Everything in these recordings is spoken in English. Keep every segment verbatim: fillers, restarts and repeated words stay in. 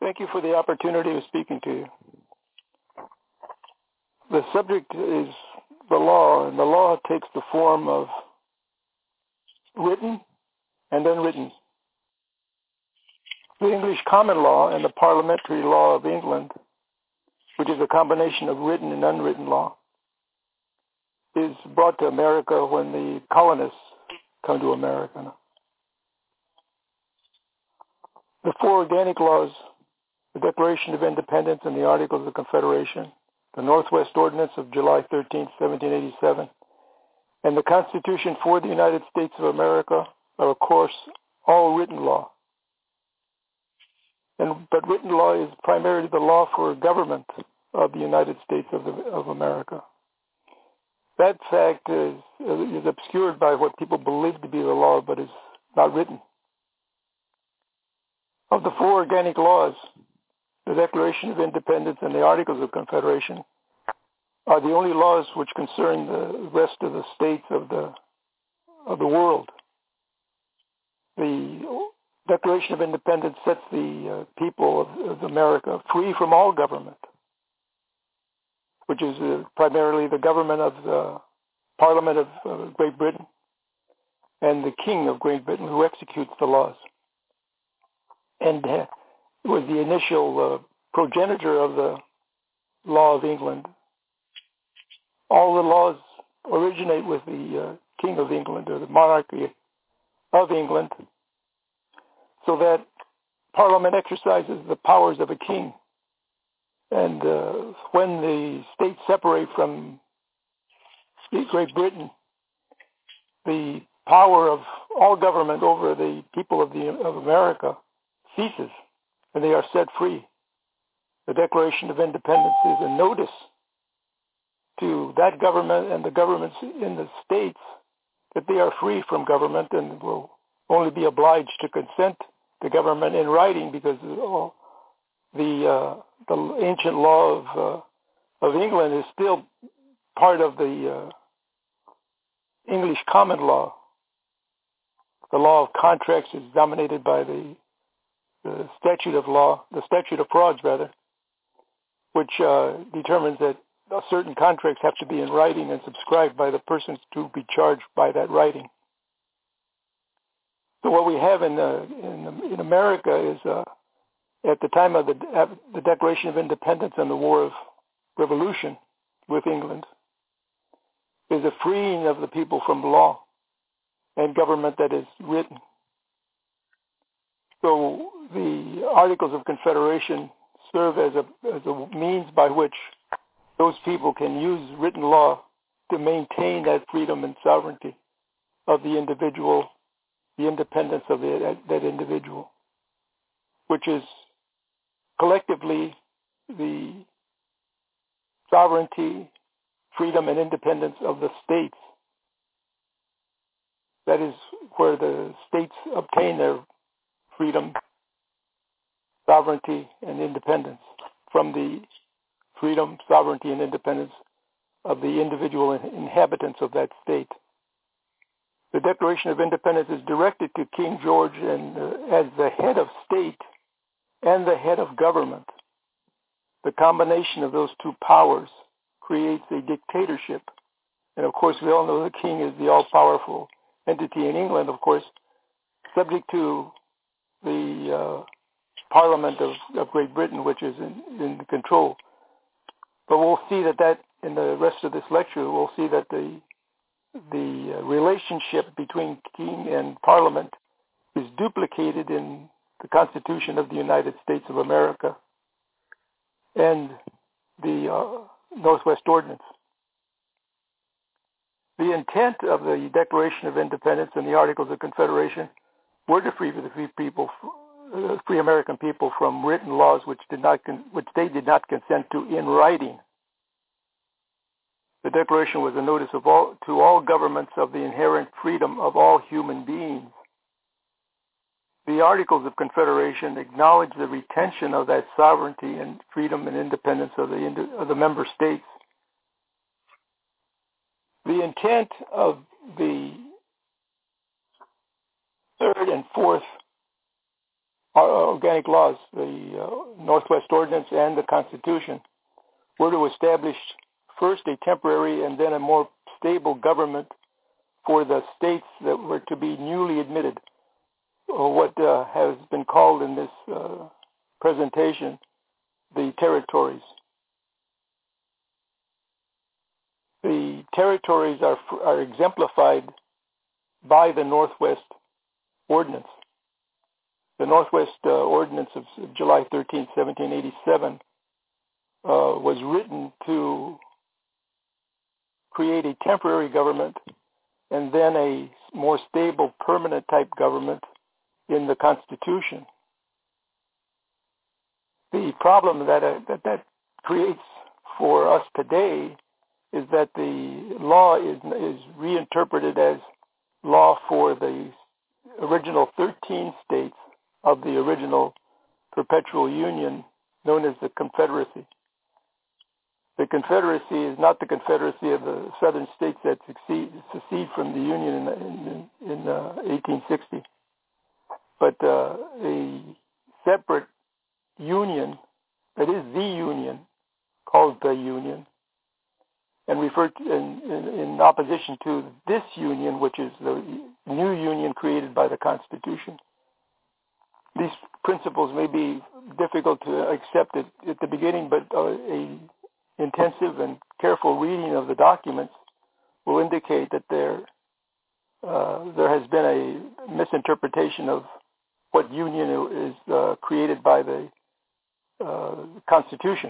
Thank you for the opportunity of speaking to you. The subject is the law, and the law takes the form of written and unwritten. The English common law and the parliamentary law of England, which is a combination of written and unwritten law, is brought to America when the colonists come to America. The four organic laws, the Declaration of Independence and the Articles of Confederation, the Northwest Ordinance of July thirteenth, seventeen eighty-seven, and the Constitution for the United States of America are, of course, all written law. And, but written law is primarily the law for government of the United States of, the, of America. That fact is, is obscured by what people believe to be the law, but is not written. Of the four organic laws, the Declaration of Independence and the Articles of Confederation are the only laws which concern the rest of the states of the of the world. The Declaration of Independence sets the uh, people of, of America free from all government, which is uh, primarily the government of the Parliament of uh, Great Britain and the King of Great Britain, who executes the laws. And uh, was the initial uh, progenitor of the law of England. All the laws originate with the uh, King of England, or the monarchy of England, so that Parliament exercises the powers of a king. And uh, when the states separate from Great Britain, the power of all government over the people of, the, of America ceases, and they are set free. The Declaration of Independence is a notice to that government and the governments in the states that they are free from government and will only be obliged to consent to government in writing, because all the uh, the ancient law of uh, of England is still part of the uh, English common law. The law of contracts is dominated by the the statute of law, the statute of frauds, rather, which uh, determines that certain contracts have to be in writing and subscribed by the persons to be charged by that writing. So what we have in uh, in, in America is, uh, at the time of the, the Declaration of Independence and the War of Revolution with England, is a freeing of the people from law and government that is written. So the Articles of Confederation serve as a, as a means by which those people can use written law to maintain that freedom and sovereignty of the individual, the independence of the, that, that individual, which is collectively the sovereignty, freedom, and independence of the states. That is where the states obtain their freedom, sovereignty, and independence from the freedom, sovereignty, and independence of the individual inhabitants of that state. The Declaration of Independence is directed to King George and uh, as the head of state and the head of government. The combination of those two powers creates a dictatorship. And of course, we all know the king is the all-powerful entity in England, of course, subject to the uh, Parliament of, of Great Britain, which is in, in control. But we'll see that, that in the rest of this lecture, we'll see that the the uh, relationship between king and Parliament is duplicated in the Constitution of the United States of America and the uh, Northwest Ordinance. The intent of the Declaration of Independence and the Articles of Confederation were to free the free people, uh, free American people from written laws which did not, con- which they did not consent to in writing. The Declaration was a notice of all, to all governments of the inherent freedom of all human beings. The Articles of Confederation acknowledge the retention of that sovereignty and freedom and independence of the, of the member states. The intent of the third and fourth organic laws, the uh, Northwest Ordinance and the Constitution, were to establish first a temporary and then a more stable government for the states that were to be newly admitted, or what uh, has been called in this uh, presentation the territories. The territories are, are exemplified by the Northwest Ordinance. The Northwest uh, Ordinance of July thirteenth, seventeen eighty-seven uh, was written to create a temporary government and then a more stable, permanent type government in the Constitution. The problem that uh, that, that creates for us today is that the law is, is reinterpreted as law for the original thirteen states of the original perpetual union known as the Confederacy. The Confederacy is not the Confederacy of the southern states that succeed, secede from the Union in, in, in uh, eighteen sixty, but uh, a separate union that is the Union, called the Union, and referred to in, in, in opposition to this Union, which is the new Union created by the Constitution. These principles may be difficult to accept at, at the beginning, but uh, a intensive and careful reading of the documents will indicate that there uh, there has been a misinterpretation of what union is uh, created by the uh, Constitution.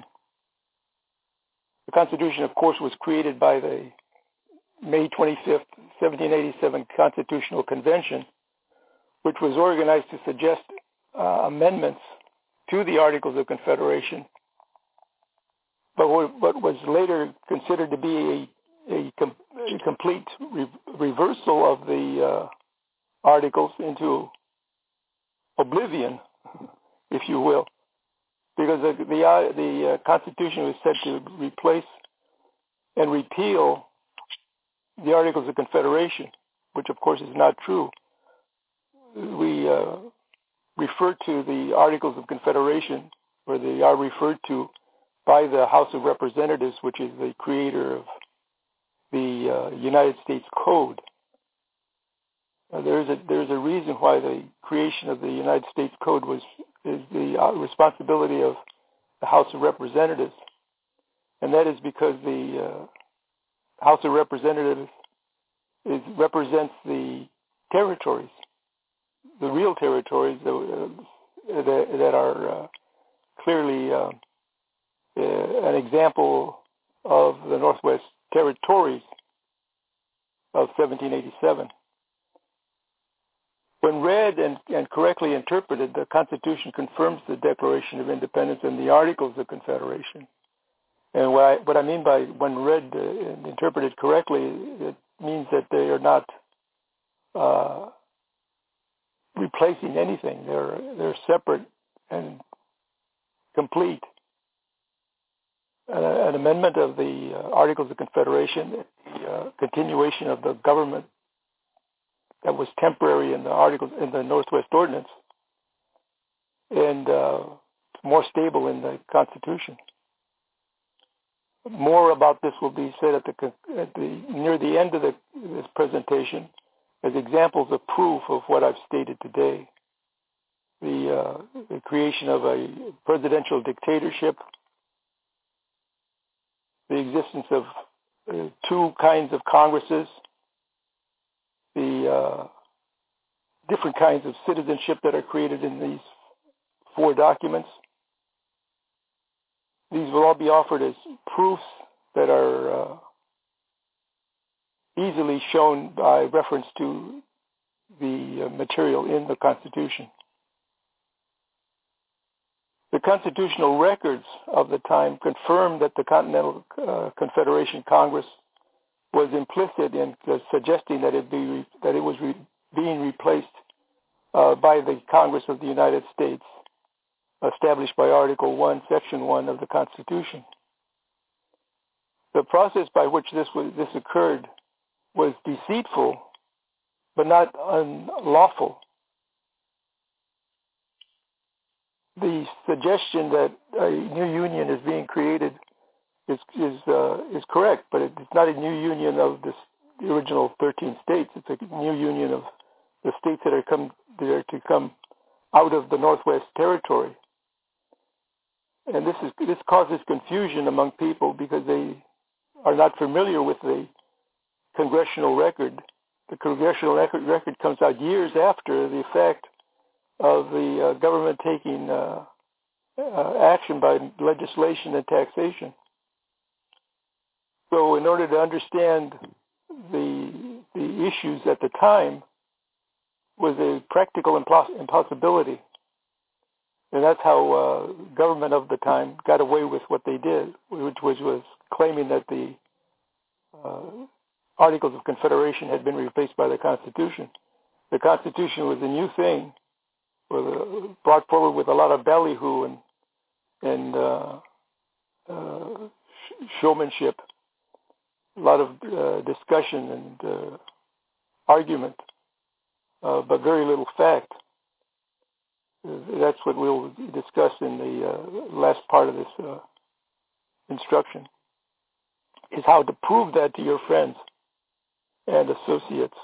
The Constitution, of course, was created by the May twenty-fifth, seventeen eighty-seven Constitutional Convention, which was organized to suggest uh, amendments to the Articles of Confederation, but what was later considered to be a, a, com- a complete re- reversal of the uh, Articles into oblivion, if you will, because the the, uh, the uh, Constitution was said to replace and repeal the Articles of Confederation, which of course is not true. We uh, refer to the Articles of Confederation, or they are referred to by the House of Representatives, which is the creator of the uh, United States Code. Uh, there's a there's a reason why the creation of the United States Code was is the uh, responsibility of the House of Representatives, and that is because the uh, House of Representatives is, represents the territories, the real territories that uh, that, that are uh, clearly uh, uh, an example of the Northwest Territories of seventeen eighty-seven. When read and, and correctly interpreted, the Constitution confirms the Declaration of Independence and the Articles of Confederation. And what I, what I mean by when read uh, and interpreted correctly, it means that they are not uh, replacing anything. They're they're separate and complete. Uh, an amendment of the uh, Articles of Confederation, the uh, continuation of the government that was temporary in the Articles in the Northwest Ordinance, and uh, more stable in the Constitution. More about this will be said at the, at the near the end of the, this presentation as examples of proof of what I've stated today. The, uh, the creation of a presidential dictatorship, the existence of uh, two kinds of Congresses, the uh, different kinds of citizenship that are created in these four documents. These will all be offered as proofs that are uh, easily shown by reference to the uh, material in the Constitution. The constitutional records of the time confirm that the Continental uh, Confederation Congress was implicit in uh, suggesting that it be re- that it was re- being replaced uh, by the Congress of the United States, established by Article one, Section one of the Constitution. The process by which this was, this occurred was deceitful, but not unlawful. the suggestion that a new union is being created is is uh, is correct, but it's not a new union of this, the original thirteen states. It's a new union of the states that are come that are to come out of the Northwest Territory. And this is this causes confusion among people because they are not familiar with the congressional record. The congressional record, record comes out years after the fact of the uh, government taking uh, uh, action by legislation and taxation. So in order to understand the the issues at the time was a practical impos- impossibility. And that's how uh, government of the time got away with what they did, which was, was claiming that the uh, Articles of Confederation had been replaced by the Constitution. The Constitution was a new thing, with, uh, brought forward with a lot of ballyhoo and, and uh, uh, sh- showmanship, a lot of uh, discussion and uh, argument, uh, but very little fact. That's what we'll discuss in the uh, last part of this uh, instruction, is how to prove that to your friends and associates.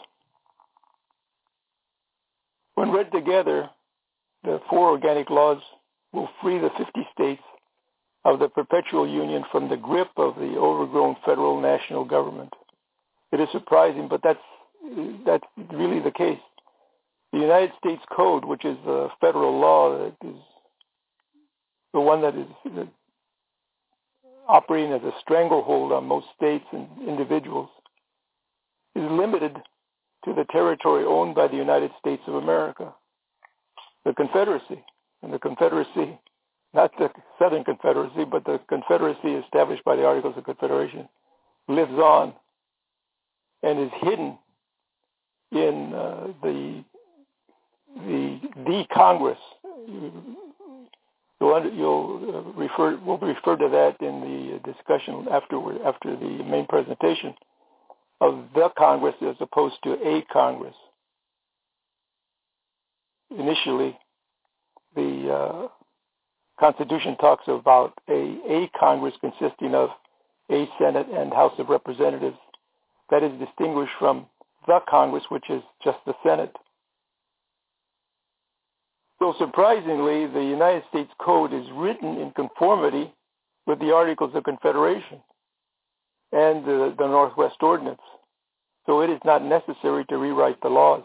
When read together, the four organic laws will free the fifty states of the perpetual union from the grip of the overgrown federal national government. It is surprising, but that's that's really the case. The United States Code, which is the federal law that is the one that is operating as a stranglehold on most states and individuals, is limited to the territory owned by the United States of America, the Confederacy. And the Confederacy, not the Southern Confederacy, but the Confederacy established by the Articles of Confederation, lives on and is hidden in uh, the the the Congress. You'll, you'll refer we'll refer to that in the discussion afterward, after the main presentation, of the Congress as opposed to a Congress. Initially, the uh, Constitution talks about a a Congress consisting of a Senate and House of Representatives. That is distinguished from the Congress, which is just the Senate. So surprisingly, the United States Code is written in conformity with the Articles of Confederation and the, the Northwest Ordinance. So it is not necessary to rewrite the laws.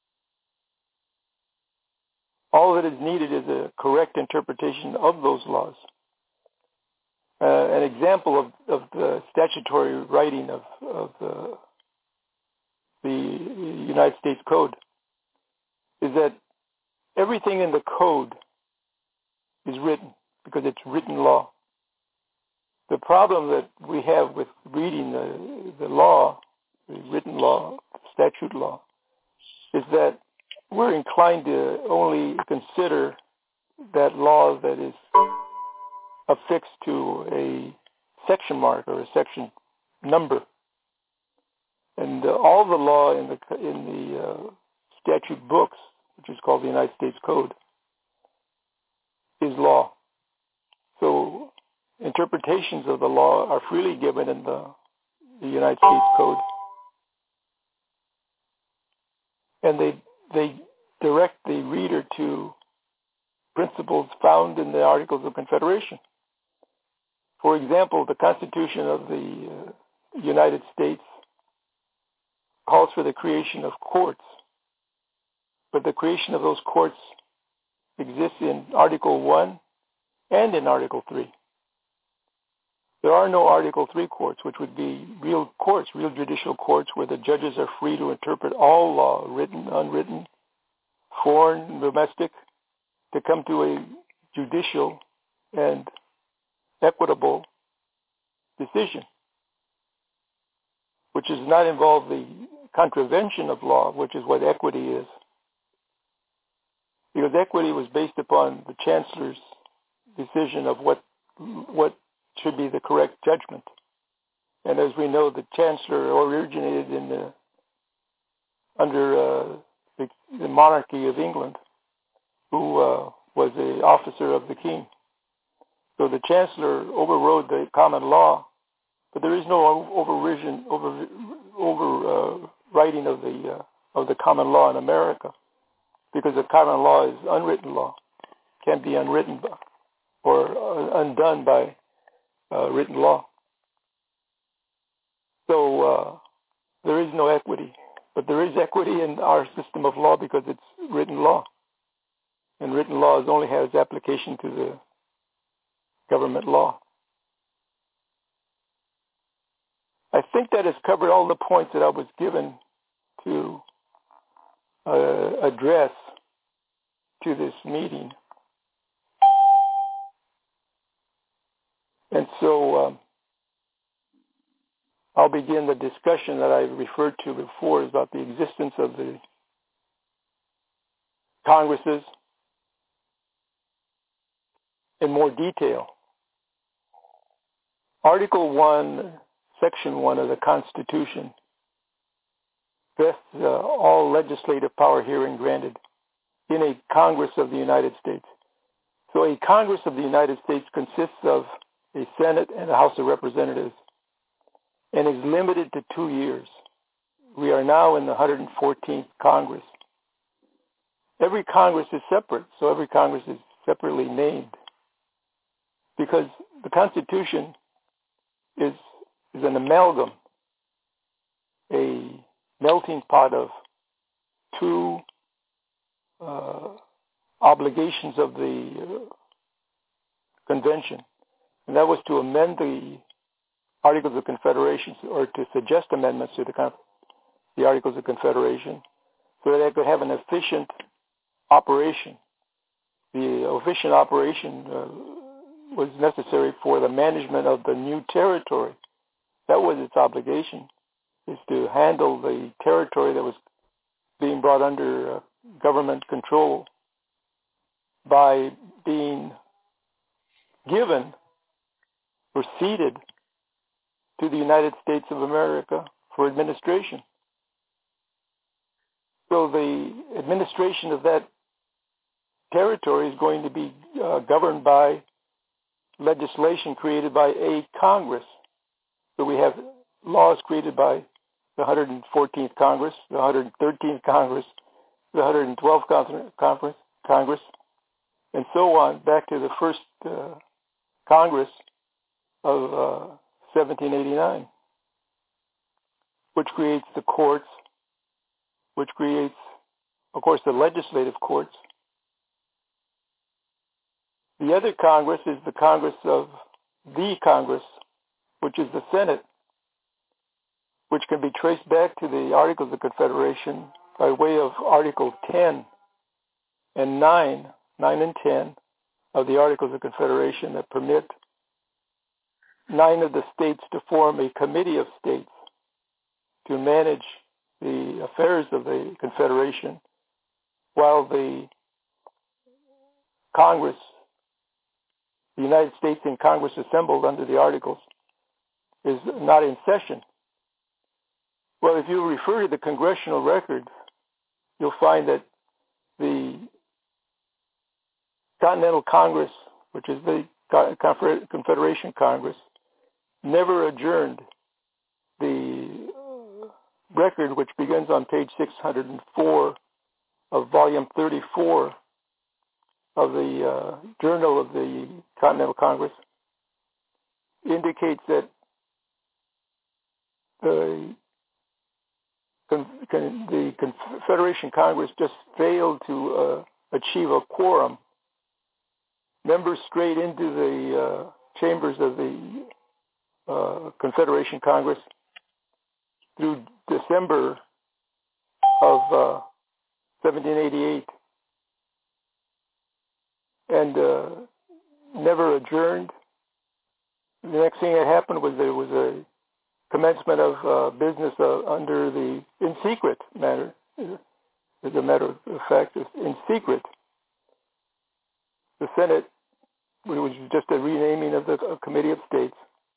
All that is needed is a correct interpretation of those laws. Uh, an example of, of the statutory writing of, of uh, the United States Code is that everything in the code is written because it's written law. The problem that we have with reading the, the law, the written law, statute law, is that we're inclined to only consider that law that is affixed to a section mark or a section number. And uh, all the law in the in the uh, statute books, which is called the United States Code, is law. So interpretations of the law are freely given in the, the United States Code. And they they direct the reader to principles found in the Articles of Confederation. For example, the Constitution of the uh, United States calls for the creation of courts, but the creation of those courts exists in Article one and in Article three. There are no Article three courts, which would be real courts, real judicial courts where the judges are free to interpret all law, written, unwritten, foreign, domestic, to come to a judicial and equitable decision, which does not involve the contravention of law, which is what equity is. Because equity was based upon the chancellor's decision of what what should be the correct judgment. And as we know, the chancellor originated in the under uh, the, the monarchy of England, who uh, was an officer of the king. So the chancellor overrode the common law, but there is no overvision, over, overwriting uh, of the uh, of the common law in America, because the common law is unwritten law, can't be unwritten or uh, undone by uh, written law. So uh, there is no equity, but there is equity in our system of law because it's written law, and written laws only has application to the government law. I think that has covered all the points that I was given to uh, address to this meeting. And so um, I'll begin the discussion that I referred to before about the existence of the Congresses in more detail. Article one, Section one of the Constitution vests uh, all legislative power herein granted in a Congress of the United States. So a Congress of the United States consists of a Senate and a House of Representatives and is limited to two years. We are now in the one hundred fourteenth Congress. Every Congress is separate, so every Congress is separately named, because the Constitution is, is an amalgam, a melting pot of two uh, obligations of the uh, convention, and that was to amend the Articles of Confederation, or to suggest amendments to the, the Articles of Confederation, so that it could have an efficient operation. The efficient operation uh, was necessary for the management of the new territory. That was its obligation, is to handle the territory that was being brought under uh, government control by being given or ceded to the United States of America for administration. So the administration of that territory is going to be uh, governed by legislation created by a Congress. So we have laws created by the one hundred fourteenth Congress, the one hundred thirteenth Congress, the one hundred twelfth Congress, Congress, and so on, back to the first uh, Congress of uh, seventeen eighty-nine, which creates the courts, which creates, of course, the legislative courts. The other Congress is the Congress of the Congress, which is the Senate, which can be traced back to the Articles of Confederation by way of Article ten and nine, nine and ten of the Articles of Confederation that permit nine of the states to form a committee of states to manage the affairs of the Confederation, while the Congress, the United States in Congress assembled under the Articles, is not in session. Well, if you refer to the congressional records, you'll find that the Continental Congress, which is the Confederation Congress, never adjourned. The record, which begins on page six hundred four of volume thirty-four of the uh, Journal of the Continental Congress, indicates that the, con- con- the Confederation Congress just failed to uh, achieve a quorum. Members strayed into the uh, chambers of the uh, Confederation Congress through December of uh, seventeen eighty-eight, and uh, never adjourned. The next thing that happened was there was a commencement of uh, business uh, under the, in secret matter, as a matter of fact, in secret. The Senate, which was just a renaming of the uh, Committee of States,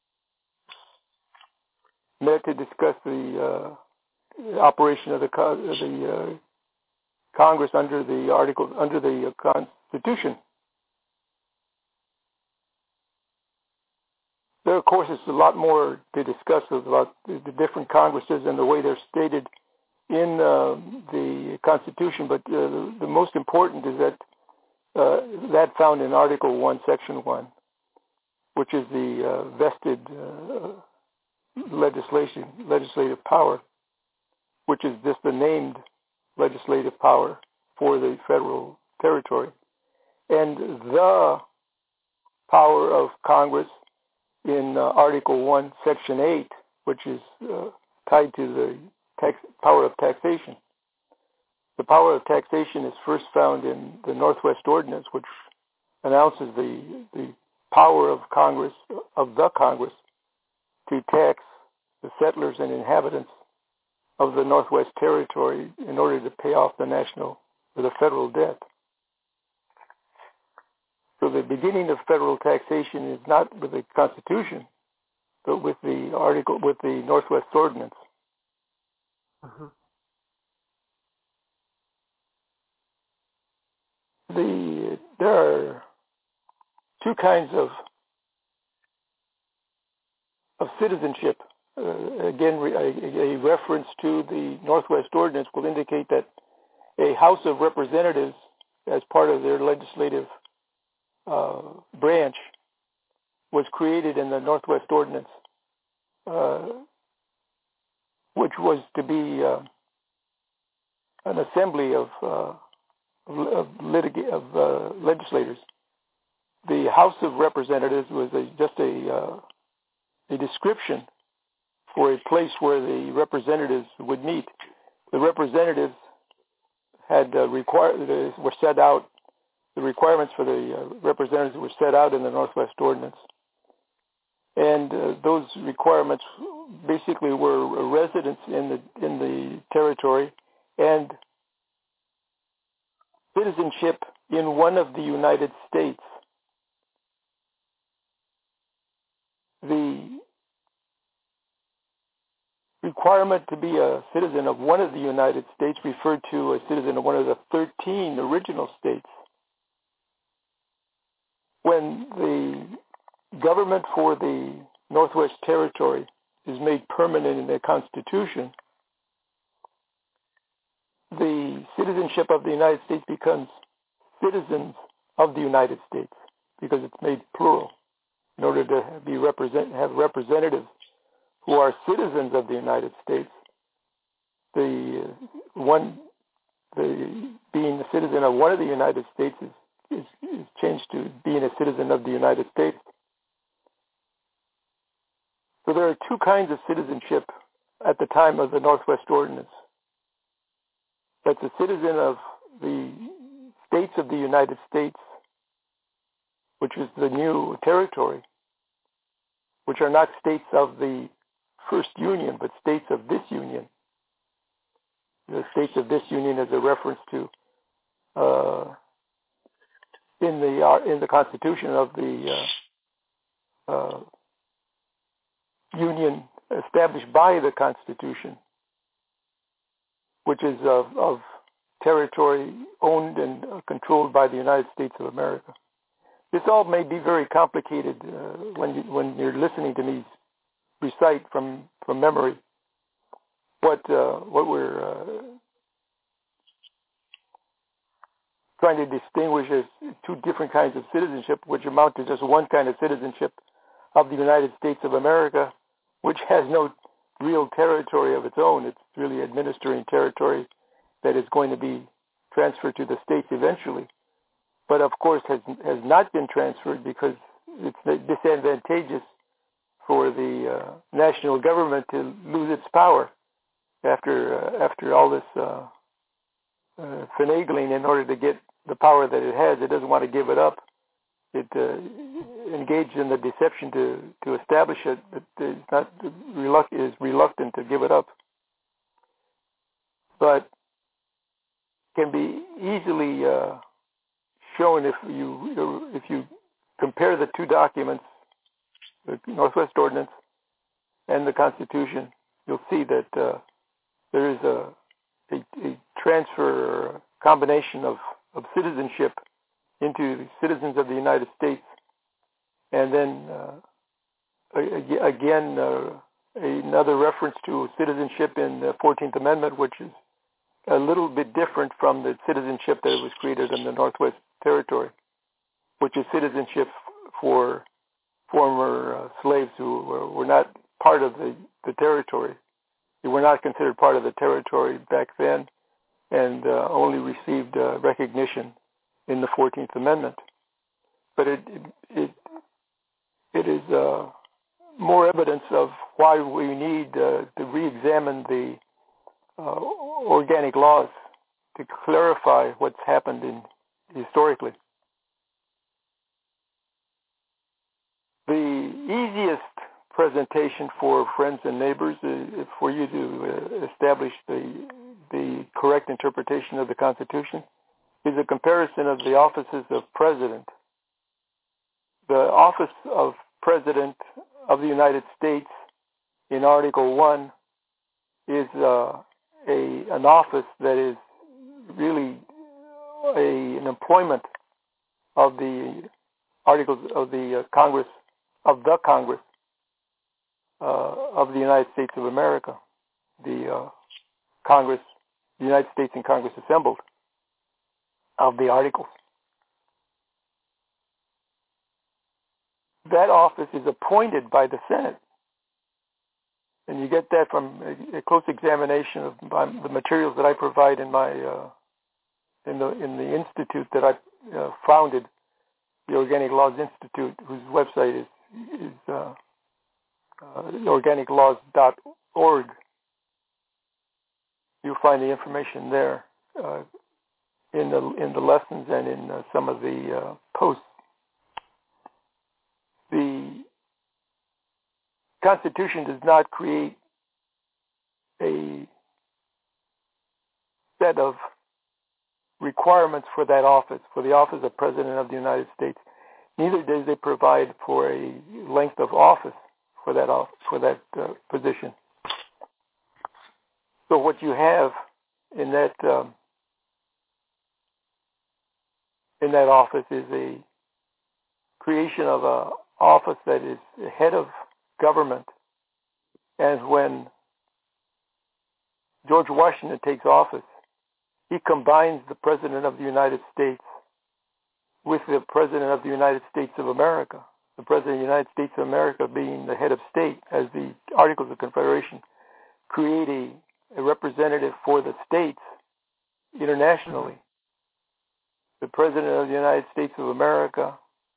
met to discuss the uh, operation of the, co- the uh, Congress under the article, under the uh, Constitution there, of course, is a lot more to discuss about the, the different Congresses and the way they're stated in uh, the Constitution. But uh, the, the most important is that uh, that found in Article one, Section one, which is the uh, vested uh, legislation, legislative power, which is just the named legislative power for the federal territory. And the power of Congress in uh, Article one, Section eight, which is uh, tied to the tax, power of taxation. The power of taxation is first found in the Northwest Ordinance, which announces the, the power of Congress, of the Congress, to tax the settlers and inhabitants of the Northwest Territory in order to pay off the national or the federal debt. So the beginning of federal taxation is not with the Constitution, but with the article, with the Northwest Ordinance. Mm-hmm. The there are two kinds of of citizenship. Uh, again, a, a reference to the Northwest Ordinance will indicate that a House of Representatives, as part of their legislative uh, branch, was created in the Northwest Ordinance, uh, which was to be uh, an assembly of uh, of, litig- of uh, legislators. The House of Representatives was a, just a uh, a description for a place where the representatives would meet. The representatives had uh, require uh, were set out. The requirements for the uh, representatives were set out in the Northwest Ordinance, and uh, those requirements basically were residents in the in the territory and citizenship in one of the United States. The requirement to be a citizen of one of the United States referred to a citizen of one of the thirteen original states. When the government for the Northwest Territory is made permanent in the Constitution, the citizenship of the United States becomes citizens of the United States because it's made plural in order to be represent have representatives who are citizens of the United States. The uh, one, the being a citizen of one of the United States is, is, is changed to being a citizen of the United States. So there are two kinds of citizenship at the time of the Northwest Ordinance. That's a citizen of the states of the United States, which is the new territory, which are not states of the First Union, but states of this Union. The states of this Union is a reference to uh, in the uh, in the Constitution of the uh, uh, Union established by the Constitution, which is of, of territory owned and uh, controlled by the United States of America. This all may be very complicated uh, when you, when you're listening to me recite from, from memory what uh, what we're uh, trying to distinguish as two different kinds of citizenship, which amount to just one kind of citizenship of the United States of America, which has no real territory of its own. It's really administering territory that is going to be transferred to the states eventually, but of course has has not been transferred because it's disadvantageous for the uh, national government to lose its power after uh, after all this uh, uh, finagling in order to get the power that it has. It doesn't want to give it up. It uh, engaged in the deception to, to establish it, but is not reluct- is reluctant to give it up. But can be easily uh, shown if you if you compare the two documents, the Northwest Ordinance and the Constitution. You'll see that uh, there is a, a, a transfer or a combination of, of citizenship into citizens of the United States, and then uh, again, uh, another reference to citizenship in the fourteenth Amendment, which is a little bit different from the citizenship that was created in the Northwest Territory, which is citizenship for former uh, slaves who were, were not part of the, the territory. They were not considered part of the territory back then, and uh, only received uh, recognition in the fourteenth Amendment. But it it it is uh, more evidence of why we need uh, to re-examine the uh, organic laws to clarify what's happened in historically. The easiest presentation for friends and neighbors is for you to establish the the correct interpretation of the Constitution is a comparison of the offices of President. The office of President of the United States in Article one is uh, a an office that is really a, an employment of the articles of the uh, Congress of the Congress uh, of the United States of America, the uh, Congress, the United States and Congress assembled of the articles. That office is appointed by the Senate, and you get that from a, a close examination of my, the materials that I provide in my uh, in the in the institute that I uh, founded, the Organic Laws Institute, whose website is is uh, uh, organic laws dot org. You'll find the information there uh, in the in the lessons and in uh, some of the uh, posts. The Constitution does not create a set of requirements for that office, for the office of President of the United States. Neither does it provide for a length of office for that office, for that uh, position. So what you have in that um, in that office is a creation of a office that is head of government. And when George Washington takes office, he combines the President of the United States with the President of the United States of America, the President of the United States of America being the head of state, as the Articles of Confederation create a, a representative for the states internationally. The President of the United States of America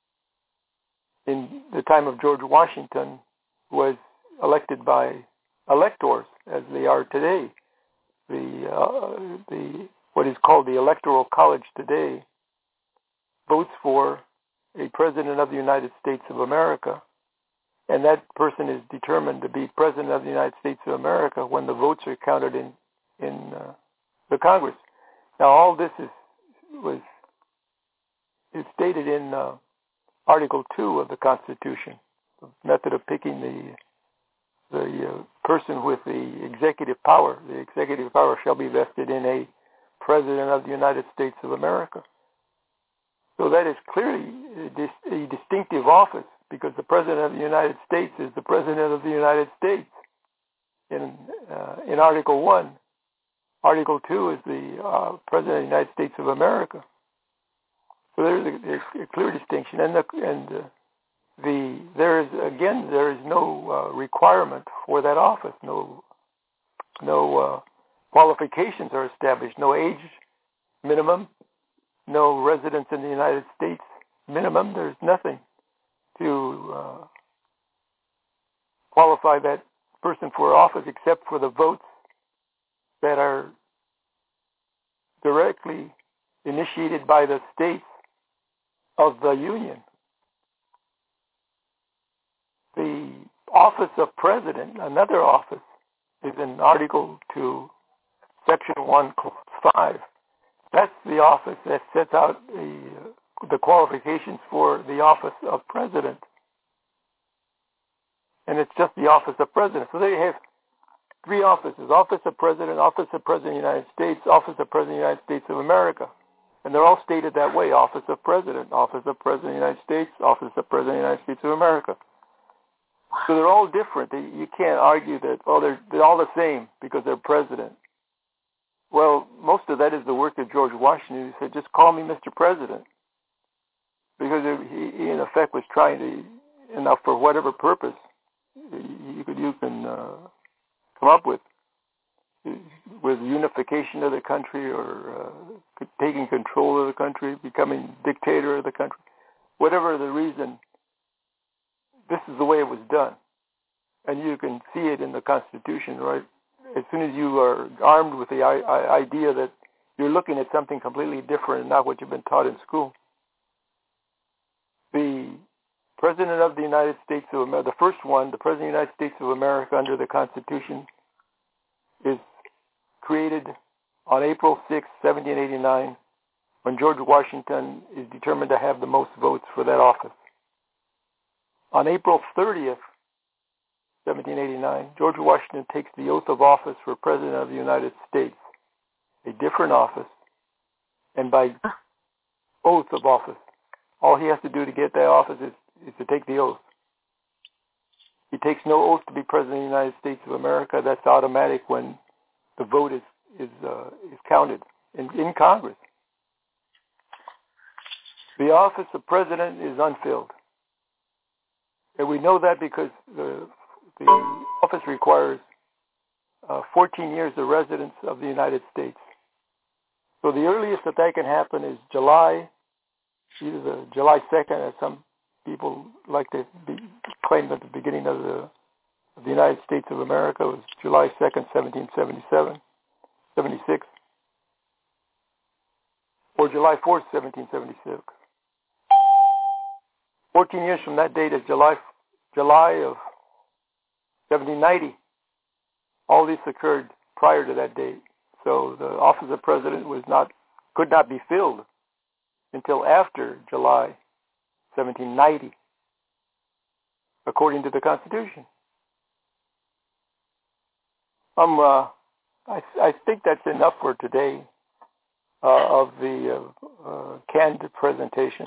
in the time of George Washington was elected by electors, as they are today. The uh, the what is called the Electoral College today votes for a President of the United States of America, and that person is determined to be President of the United States of America when the votes are counted in in uh, the Congress. Now, all this is was is stated in uh, Article two of the Constitution, the method of picking the the uh, person with the executive power. The executive power shall be vested in a President of the United States of America. So that is clearly a, dis- a distinctive office, because the President of the United States is the President of the United States in uh, in Article one. Article two is the uh, President of the United States of America. So there's a, there's a clear distinction, and the, and uh, the there is again there is no uh, requirement for that office. No no uh, qualifications are established. No age minimum. No residence in the United States minimum. There's nothing to uh, qualify that person for office except for the votes that are directly initiated by the states of the Union. The office of President, another office, is in Article two, Section one, Clause five. That's the office that sets out the, uh, the qualifications for the office of President. And it's just the office of President. So they have three offices: Office of President, Office of President of the United States, Office of President of the United States of America. And they're all stated that way: Office of President, Office of President of the United States, Office of President of the United States of America. So they're all different. They, you can't argue that, oh, they're, they're all the same because they're president. Well, most of that is the work of George Washington. He said, just call me Mister President. Because he, he in effect, was trying to, enough for whatever purpose you could you can uh, come up with, with unification of the country or uh, taking control of the country, becoming dictator of the country. Whatever the reason, this is the way it was done. And you can see it in the Constitution, right? As soon as you are armed with the I- I- idea that you're looking at something completely different and not what you've been taught in school. The President of the United States of America, the first one, the President of the United States of America under the Constitution, is created on April sixth, seventeen eighty-nine, when George Washington is determined to have the most votes for that office. On April thirtieth, seventeen eighty-nine, George Washington takes the oath of office for President of the United States, a different office, and by oath of office, all he has to do to get that office is, is to take the oath. He takes no oath to be President of the United States of America. That's automatic when the vote is is, uh, is counted in, in Congress. The office of President is unfilled. And we know that because the, the office requires uh, fourteen years of residence of the United States. So the earliest that that can happen is July, either the July second, as some people like to be, claim that the beginning of the, of the United States of America was July second, seventeen seventy-seven, seventy-six, or July fourth, seventeen seventy-six. fourteen years from that date is July, July of seventeen ninety. All this occurred prior to that date. So the office of president was not, could not be filled until after July seventeen ninety, according to the Constitution. Um, uh, I, I think that's enough for today uh, of the uh, uh, canned presentation.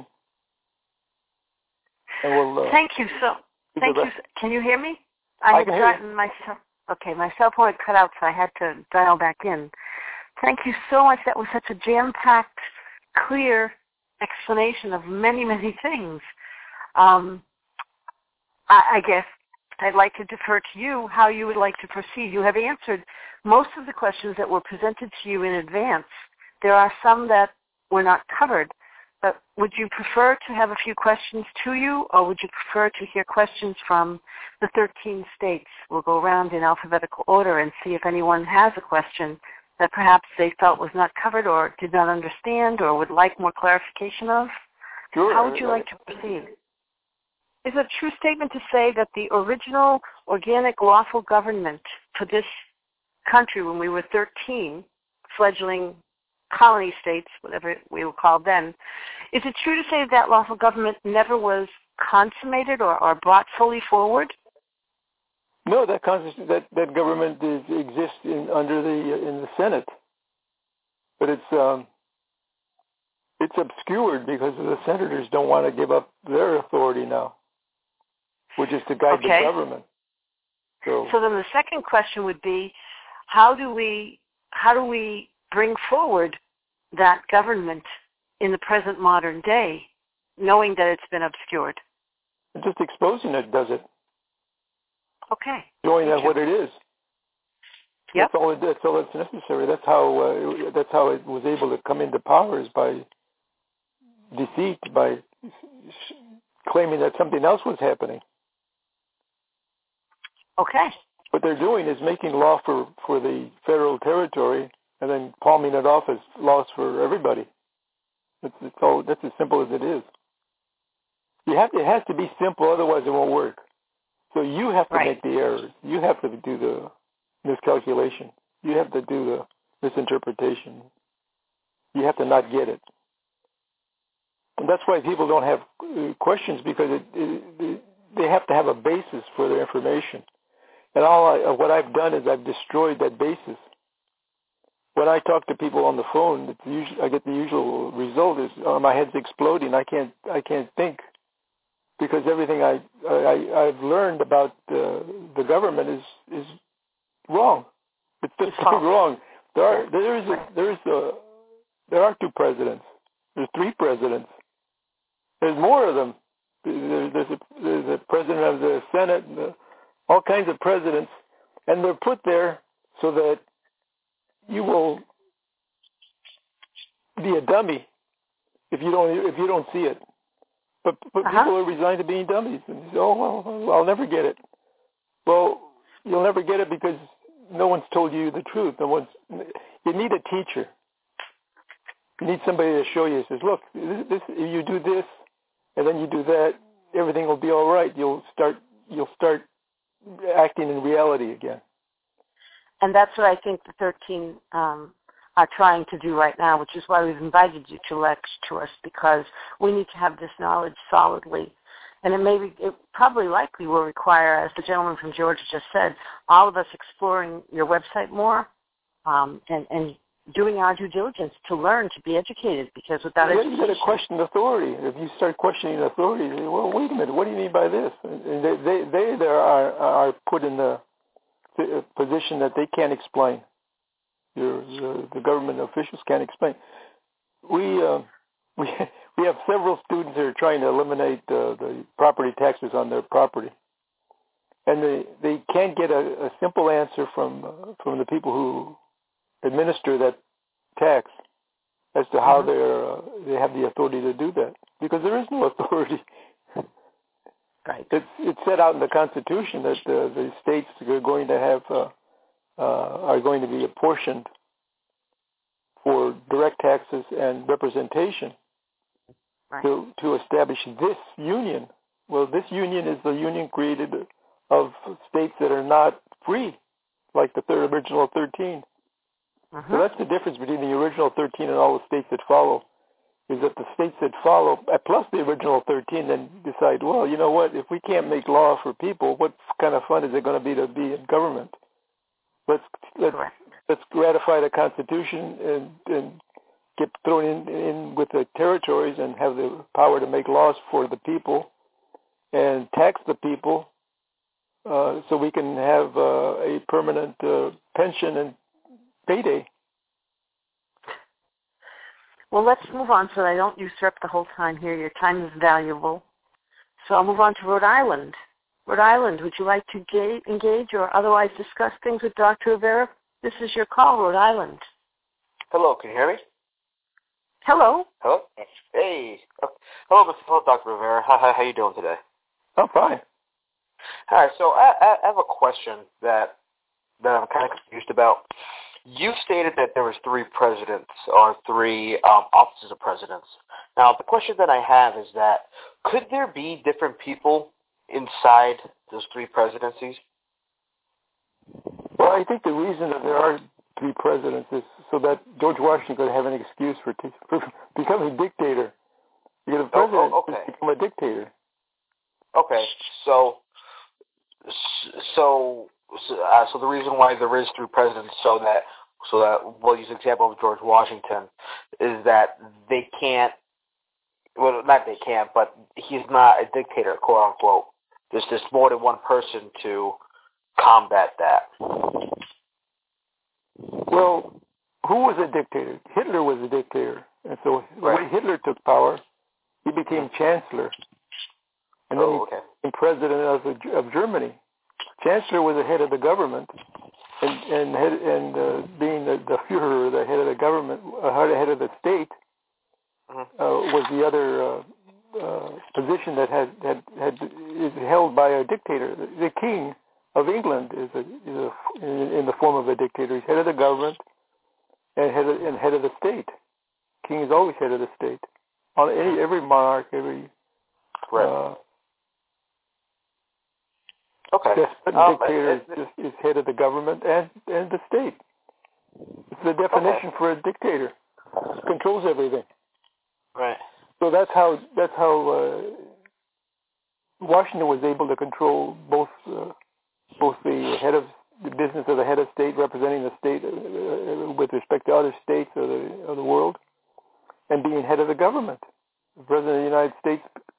And we'll, uh, thank you so. Thank you. Can you hear me? I, I had can hear gotten you. my okay. My cell phone had cut out, so I had to dial back in. Thank you so much. That was such a jam-packed, clear explanation of many, many things. Um, I, I guess I'd like to defer to you how you would like to proceed. You have answered most of the questions that were presented to you in advance. There are some that were not covered, but would you prefer to have a few questions to you, or would you prefer to hear questions from the thirteen states? We'll go around in alphabetical order and see if anyone has a question that perhaps they felt was not covered or did not understand or would like more clarification of. Sure. How would you like to proceed? Is it a true statement to say that the original organic lawful government for this country when we were thirteen, fledgling colony states, whatever we were called then, is it true to say that, that lawful government never was consummated or, or brought fully forward? No, that that that government is, exists in, under the in the Senate, but it's um, it's obscured because the senators don't want to give up their authority now, which is to guide okay. the government. So, so then the second question would be, how do we how do we bring forward that government in the present modern day, knowing that it's been obscured? Just exposing it does it. Okay. Showing that what it is. Yep. That's all. It, that's all that's necessary. That's how. Uh, that's how it was able to come into power, is by deceit, by claiming that something else was happening. Okay. What they're doing is making law for, for the federal territory and then palming it off as laws for everybody. It's, it's all. That's as simple as it is. You have to, it has to be simple, otherwise it won't work. So you have to right. make the errors. You have to do the miscalculation. You have to do the misinterpretation. You have to not get it. And that's why people don't have questions, because it, it, they have to have a basis for their information. And all I, what I've done is I've destroyed that basis. When I talk to people on the phone, it's usually, I get the usual result is, oh, my head's exploding. I can't, I can't think. because everything I, I I've learned about uh, the government is is wrong. It's just It's false. wrong. There are there is a, there is a, there are two presidents. There's three presidents. There's more of them. There's, there's, a, there's a president of the Senate, and the, all kinds of presidents, and they're put there so that you will be a dummy if you don't if you don't see it. But, but uh-huh. people are resigned to being dummies, and you say, "Oh well, I'll never get it." Well, you'll never get it because no one's told you the truth. No one's. You need a teacher. You need somebody to show you. Says, "Look, this, this, if you do this, and then you do that, everything will be all right. You'll start. You'll start acting in reality again." And that's what I think the thirteen um, are trying to do right now, which is why we've invited you to lecture to us, because we need to have this knowledge solidly. And it may be, it probably likely will require, as the gentleman from Georgia just said, all of us exploring your website more um, and, and doing our due diligence to learn, to be educated, because without well, education... you got to question authority. If you start questioning authority, they say, well, wait a minute, what do you mean by this? And they, they, they there are, are put in the position that they can't explain. Your, the, the government officials can't explain. We uh, we we have several students that are trying to eliminate uh, the property taxes on their property, and they, they can't get a, a simple answer from uh, from the people who administer that tax as to how mm-hmm. they're uh, they have the authority to do that, because there is no authority. Right. It's it's set out in the Constitution that uh, the states are going to have uh, uh, are going to be apportioned for direct taxes and representation right. to to establish this union. Well, this union is the union created of states that are not free, like the third original thirteen. Mm-hmm. So that's the difference between the original thirteen and all the states that follow. Is that the states that follow, plus the original thirteen, then decide, well, you know what, if we can't make law for people, what kind of fun is it going to be to be in government? Let's let's Correct. let's ratify the Constitution and, and get thrown in, in with the territories and have the power to make laws for the people and tax the people, uh, so we can have uh, a permanent uh, pension and payday. Well, let's move on so that I don't usurp the whole time here. Your time is valuable. So I'll move on to Rhode Island. Rhode Island, would you like to ga- engage or otherwise discuss things with Doctor Rivera? This is your call, Rhode Island. Hello, can you hear me? Hello. Hello? Hey. Oh, hello, hello, Doctor Rivera. How, how, how you doing today? I'm fine. All right, so I, I have a question that that I'm kind of confused about. You stated that there was three presidents or three um, offices of presidents. Now, the question that I have is that could there be different people inside those three presidencies? Well, I think the reason that there are three presidents is so that George Washington could have an excuse for, t- for becoming a dictator. Because a president oh, oh, okay. is become a dictator. Okay, so so so, uh, so the reason why there is three presidents, so that so that we'll use the example of George Washington, is that they can't. Well, not they can't, but he's not a dictator, quote unquote. There's just more than one person to combat that. Well, who was a dictator? Hitler was a dictator, and so the Right. way Hitler took power, he became chancellor, and then Oh, he okay. became president of of Germany. Chancellor was the head of the government, and and head, and uh, being the, the Führer, the head of the government, uh, head of the state, Mm-hmm. uh, was the other uh, uh, position that had, had had is held by a dictator. The, the king of England is a, is a in, in the form of a dictator. He's head of the government and head of, and head of the state. King is always head of the state. On any every monarch, every Right. uh, Okay. desperate Um, dictator it, it, is, is, is head of the government and, and the state. It's the definition okay. for a dictator. It controls everything. Right. So that's how that's how uh, Washington was able to control both uh, both the head of the business of the head of state, representing the state uh, with respect to other states of the of the world, and being head of the government. The President of the United States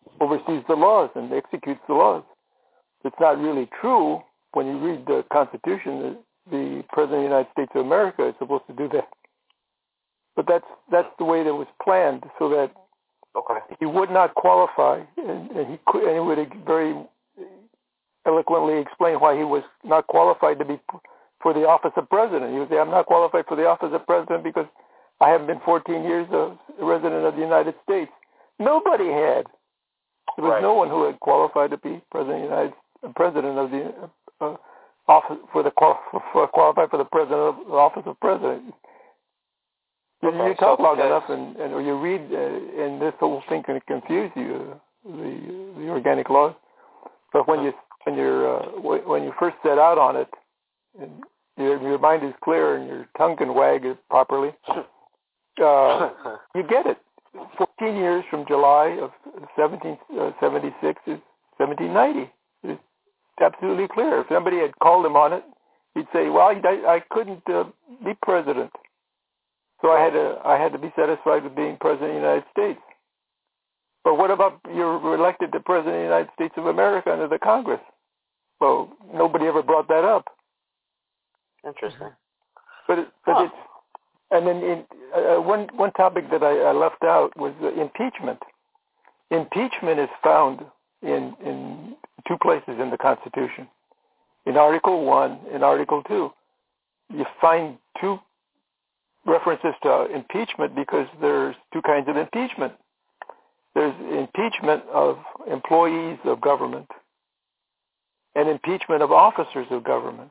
oversees the laws and executes the laws. It's not really true. When you read the Constitution, the, the President of the United States of America is supposed to do that. But that's that's the way that was planned, so that okay. he would not qualify, and, and he could, and he would very eloquently explain why he was not qualified to be for the office of president. He would say, "I'm not qualified for the office of president because I haven't been fourteen years a resident of the United States." Nobody had. There was right. no one who had qualified to be president of the United president of the uh, office for the for qualified for the president of the office of president. Okay, you talk so long because, enough, and, and or you read, uh, and this whole thing can confuse you. Uh, the the organic laws, but when you when you're uh, when you first set out on it, and your your mind is clear and your tongue can wag it properly, uh, you get it. Fourteen years from July of seventeen seventy-six is seventeen ninety. It's absolutely clear. If somebody had called him on it, he'd say, "Well, I, I couldn't uh, be president, so I had to I had to be satisfied with being president of the United States." But what about you're elected to president of the United States of America under the Congress? Well, nobody ever brought that up. Interesting. But it, but huh. it's and then in, uh, one one topic that I, I left out was uh, impeachment. Impeachment is found in in two places in the Constitution. In Article One and Article Two, you find two references to impeachment because there's two kinds of impeachment. There's impeachment of employees of government and impeachment of officers of government.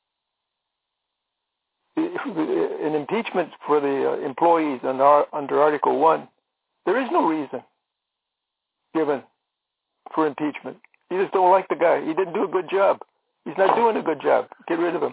An impeachment for the uh, employees under, under Article One, there is no reason given for impeachment. You just don't like the guy. He didn't do a good job. He's not doing a good job. Get rid of him.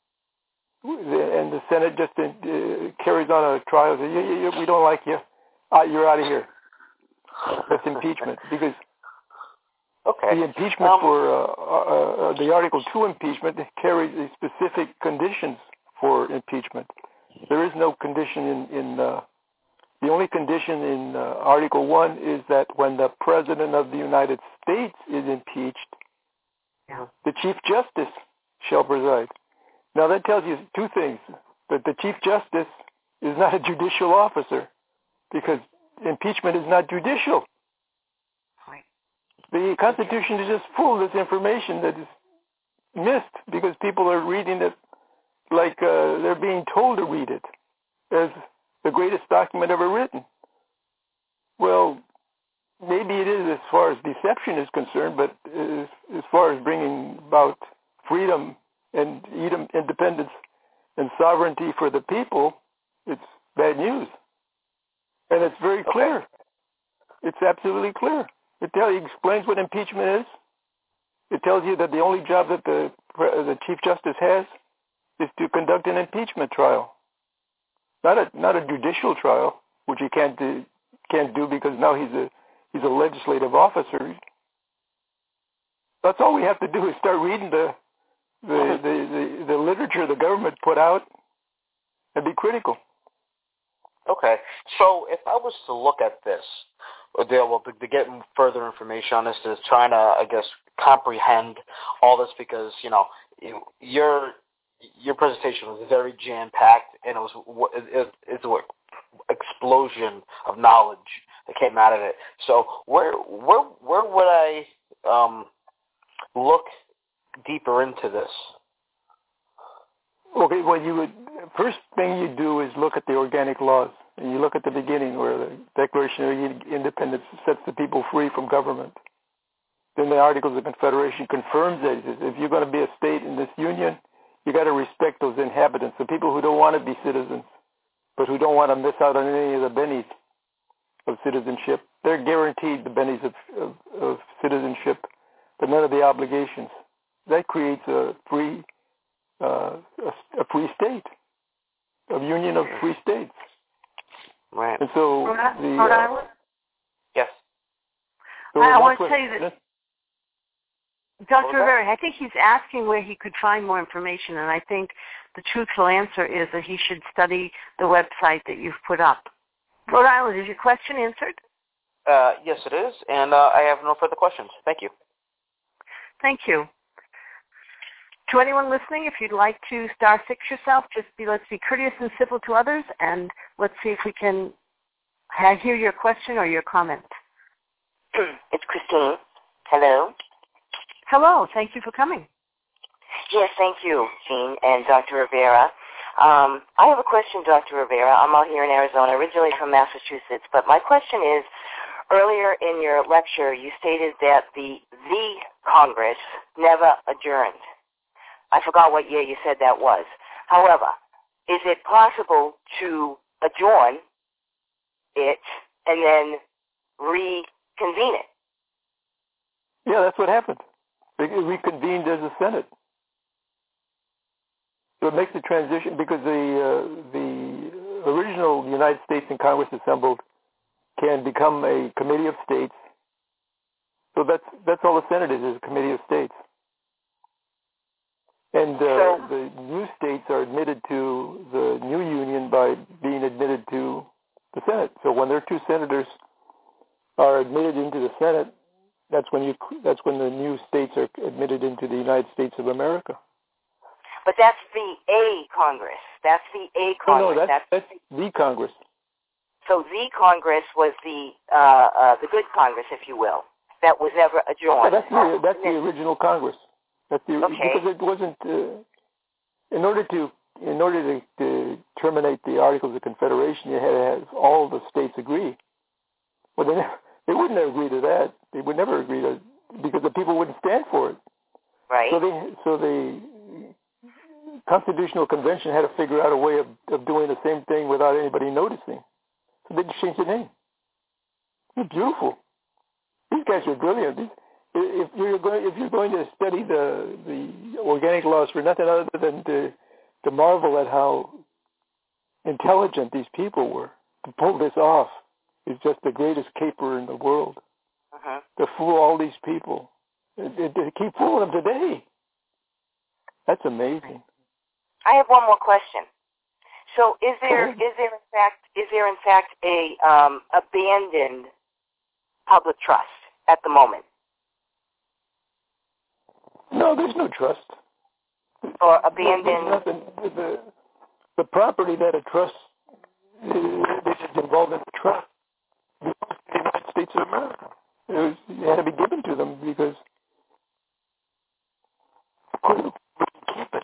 And the Senate just uh, carries on a trial. Says, you, you, we don't like you. Uh, you're out of here. That's impeachment. Because okay. the impeachment um, for uh, uh, the Article Two impeachment carries specific conditions for impeachment. There is no condition in, in uh, the only condition in uh, Article One is that when the President of the United States is impeached, yeah. the Chief Justice shall preside. Now that tells you two things: that the Chief Justice is not a judicial officer, because impeachment is not judicial. Right. The Constitution is just full of this information that is missed because people are reading it like uh, they're being told to read it as the greatest document ever written. Well, maybe it is as far as deception is concerned, but as, as far as bringing about freedom and independence and sovereignty for the people, it's bad news. And it's very clear. Okay. It's absolutely clear. It tells you, explains what impeachment is. It tells you that the only job that the the Chief Justice has is to conduct an impeachment trial, not a not a judicial trial, which he can't do, can't do because now he's a he's a legislative officer. That's all we have to do is start reading the the the, the, the literature the government put out and be critical. Okay, so if I was to look at this, or to, well, to, to get further information on this, is trying to, I guess, comprehend all this because you know you, your your presentation was very jam packed, and it was it, it's an explosion of knowledge that came out of it. So where where where would I um, look deeper into this? Okay, well, you would first thing you do is look at the organic laws, and you look at the beginning where the Declaration of Independence sets the people free from government. Then the Articles of Confederation confirms that if you're going to be a state in this union, you got to respect those inhabitants, the people who don't want to be citizens, but who don't want to miss out on any of the bennies of citizenship. They're guaranteed the bennies of, of, of citizenship, but none of the obligations. That creates a free Uh, a, a free state, a union of free states. Right. And so the Rhode uh, Island? Yes. So I, I want to what, tell you that Doctor Rivera, I think he's asking where he could find more information, and I think the truthful answer is that he should study the website that you've put up. Rhode Island, is your question answered? Uh, yes, it is, and uh, I have no further questions. Thank you. Thank you. To anyone listening, if you'd like to star six yourself, just be let's be courteous and civil to others, and let's see if we can have, hear your question or your comment. It's Christine. Hello. Hello. Thank you for coming. Yes, thank you, Jean and Doctor Rivera. Um, I have a question, Doctor Rivera. I'm out here in Arizona, originally from Massachusetts, but my question is, earlier in your lecture, you stated that the the Congress never adjourned. I forgot what year you said that was. However, is it possible to adjourn it and then reconvene it? Yeah, that's what happened. They reconvened as a Senate. So it makes the transition because the uh, the original United States and Congress assembled can become a committee of states. So that's that's all the Senate is, is a committee of states. And uh, so, the new states are admitted to the new union by being admitted to the Senate. So when their two senators are admitted into the Senate, that's when you that's when the new states are admitted into the United States of America. But that's the A Congress. That's the A Congress. No, no, that's, that's, that's the Congress. So the Congress was the uh, uh, the good Congress, if you will, that was never adjourned. Yeah, that's the that's the original Congress. That's the okay. Because it wasn't uh, in order to in order to, to terminate the Articles of Confederation, you had to have all the states agree. Well, they never, they wouldn't agree to that. They would never agree to because the people wouldn't stand for it. Right. So they so the Constitutional Convention had to figure out a way of, of doing the same thing without anybody noticing. So they just changed the name. They're beautiful. These guys are brilliant. These, if you're going, if you're going to study the the organic laws for nothing other than to to marvel at how intelligent these people were, to pull this off is just the greatest caper in the world. Uh-huh. To fool all these people, to keep fooling them today. That's amazing. I have one more question. So, is there is there in fact is there in fact a um, abandoned public trust at the moment? No, there's no trust. Or abandoned? There's nothing. The, the property that a trust is involved in the trust belongs to the United States of America. It, was, it had to be given to them because we couldn't keep it.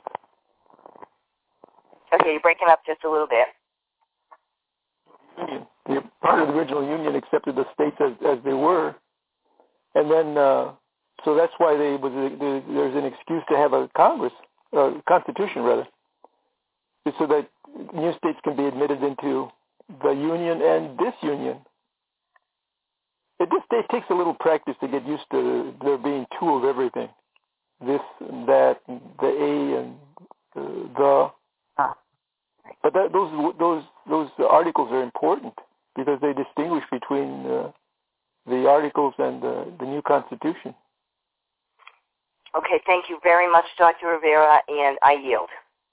Okay, you're breaking up just a little bit. Union. The part of the original Union accepted the states as, as they were, and then uh, so that's why they was a, the, there's an excuse to have a Congress, uh, Constitution rather, so that new states can be admitted into the Union and disunion. It just it takes a little practice to get used to there being two of everything, this and that, and the A and uh, the. But that, those those those articles are important because they distinguish between uh, the articles and uh, the new Constitution. Okay, thank you very much, Doctor Rivera, and I yield.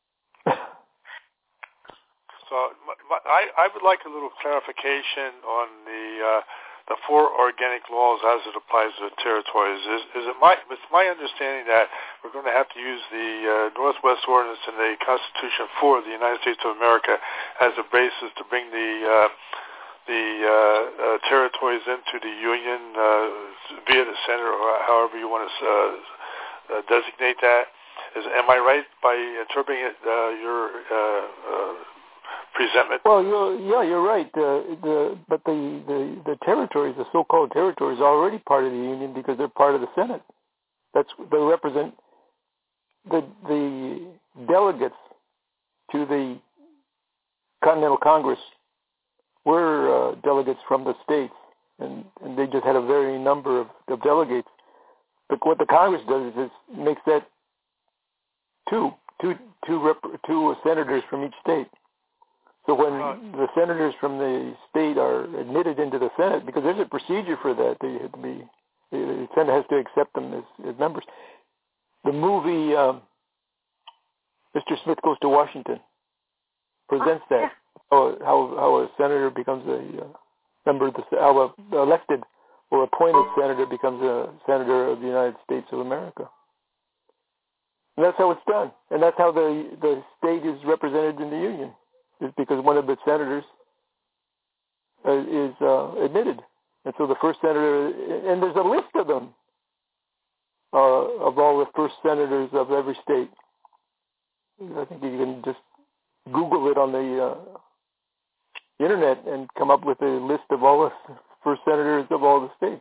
So my, my, I, I would like a little clarification on the uh, the four organic laws as it applies to the territories. Is, is it my it's my understanding that we're going to have to use the uh, Northwest Ordinance and the Constitution for the United States of America as a basis to bring the uh, the uh, uh, territories into the Union uh, via the Senate or however you want to uh, uh, designate that? Is, am I right by interpreting it, uh, your uh, uh, presentment? Well, you're, yeah, you're right. Uh, the, but the, the, the territories, the so-called territories, are already part of the Union because they're part of the Senate. That's they represent the the delegates to the Continental Congress were uh, delegates from the states, and, and they just had a varying number of, of delegates. But what the Congress does is it makes that two, two, two, rep- two senators from each state. So when right. the senators from the state are admitted into the Senate, because there's a procedure for that, they have to be, the Senate has to accept them as, as members. The movie um, Mister Smith Goes to Washington presents that, how, how how a senator becomes a uh, member of the our elected or appointed senator becomes a senator of the United States of America. And that's how it's done. And that's how the, the state is represented in the union, is because one of its senators uh, is uh, admitted. And so the first senator, and there's a list of them, uh, of all the first senators of every state. I think you can just Google it on the uh, internet and come up with a list of all the first senators of all the states.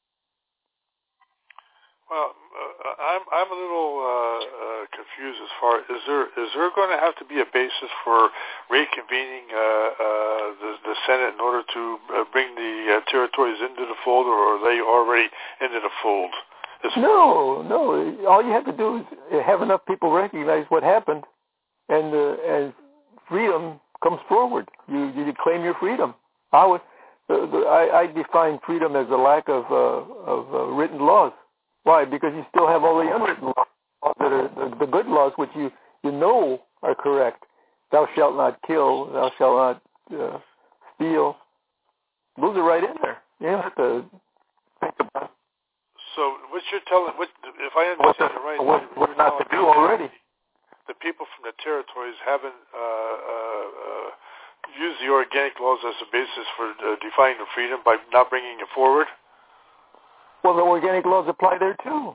Well, uh, I'm I'm a little uh, uh, confused as far is there is there going to have to be a basis for reconvening uh, uh, the the Senate in order to uh, bring the uh, territories into the fold, or are they already into the fold? No, no. All you have to do is have enough people recognize what happened, and uh, and freedom comes forward. You you claim your freedom. I would, uh, the, I, I define freedom as a lack of uh, of uh, written laws. Why? Because you still have all the unwritten laws that are the, the good laws, which you, you know are correct. Thou shalt not kill. Thou shalt not uh, steal. Those are right in there. You don't have to think about it. So what you're telling, what, if I understand it right, what, what not to do already. The people from the territories haven't uh, uh, uh, used the organic laws as a basis for uh, defining the freedom by not bringing it forward? Well, the organic laws apply there too,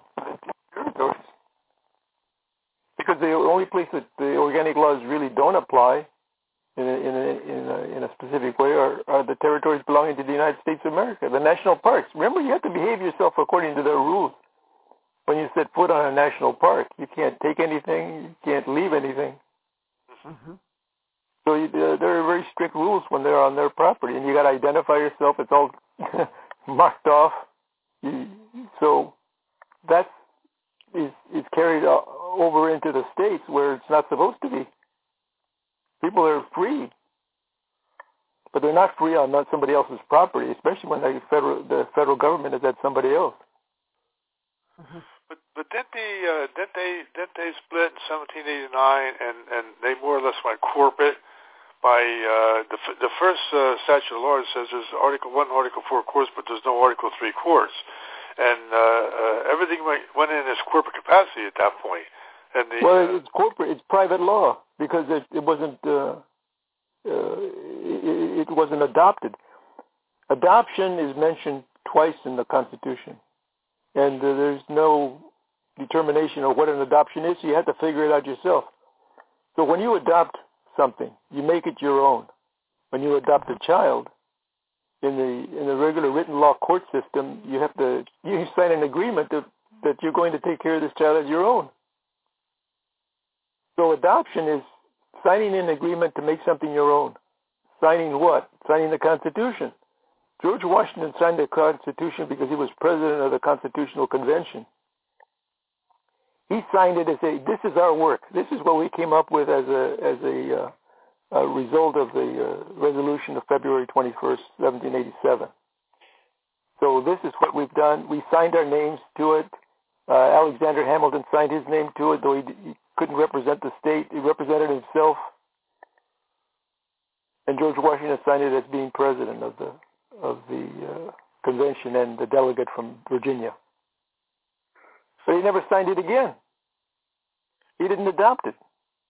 because the only place that the organic laws really don't apply in a, in a, in a, in a specific way are, are the territories belonging to the United States of America, the national parks. Remember, you have to behave yourself according to their rules. When you set foot on a national park, you can't take anything, you can't leave anything. Mm-hmm. So you, uh, there are very strict rules when they're on their property, and you got to identify yourself. It's all marked off. So that is, is carried over into the states where it's not supposed to be. People are free, but they're not free on not somebody else's property, especially when the federal the federal government is at somebody else. Mm-hmm. But but didn't they uh, didn't they didn't they split in seventeen eighty-nine and, and they more or less went corporate? By uh, the the first uh, statute of laws says there's Article One, Article Four courts, but there's no Article Three courts, and uh, uh, everything went, went in as corporate capacity at that point. And the, well, uh, it's corporate, it's private law because it, it wasn't uh, uh, it, it wasn't adopted. Adoption is mentioned twice in the Constitution, and uh, there's no determination of what an adoption is. So you have to figure it out yourself. So when you adopt something, you make it your own. When you adopt a child, in the in the regular written law court system, you have to you sign an agreement that, that you're going to take care of this child as your own. So adoption is signing an agreement to make something your own. Signing what? Signing the Constitution. George Washington signed the Constitution because he was president of the Constitutional Convention. He signed it as a, this is our work. This is what we came up with as a as a, uh, a result of the uh, resolution of February twenty-first, seventeen eighty-seven. So this is what we've done. We signed our names to it. Uh, Alexander Hamilton signed his name to it, though he, he couldn't represent the state. He represented himself. And George Washington signed it as being president of the of the uh, convention and the delegate from Virginia. But he never signed it again. He didn't adopt it.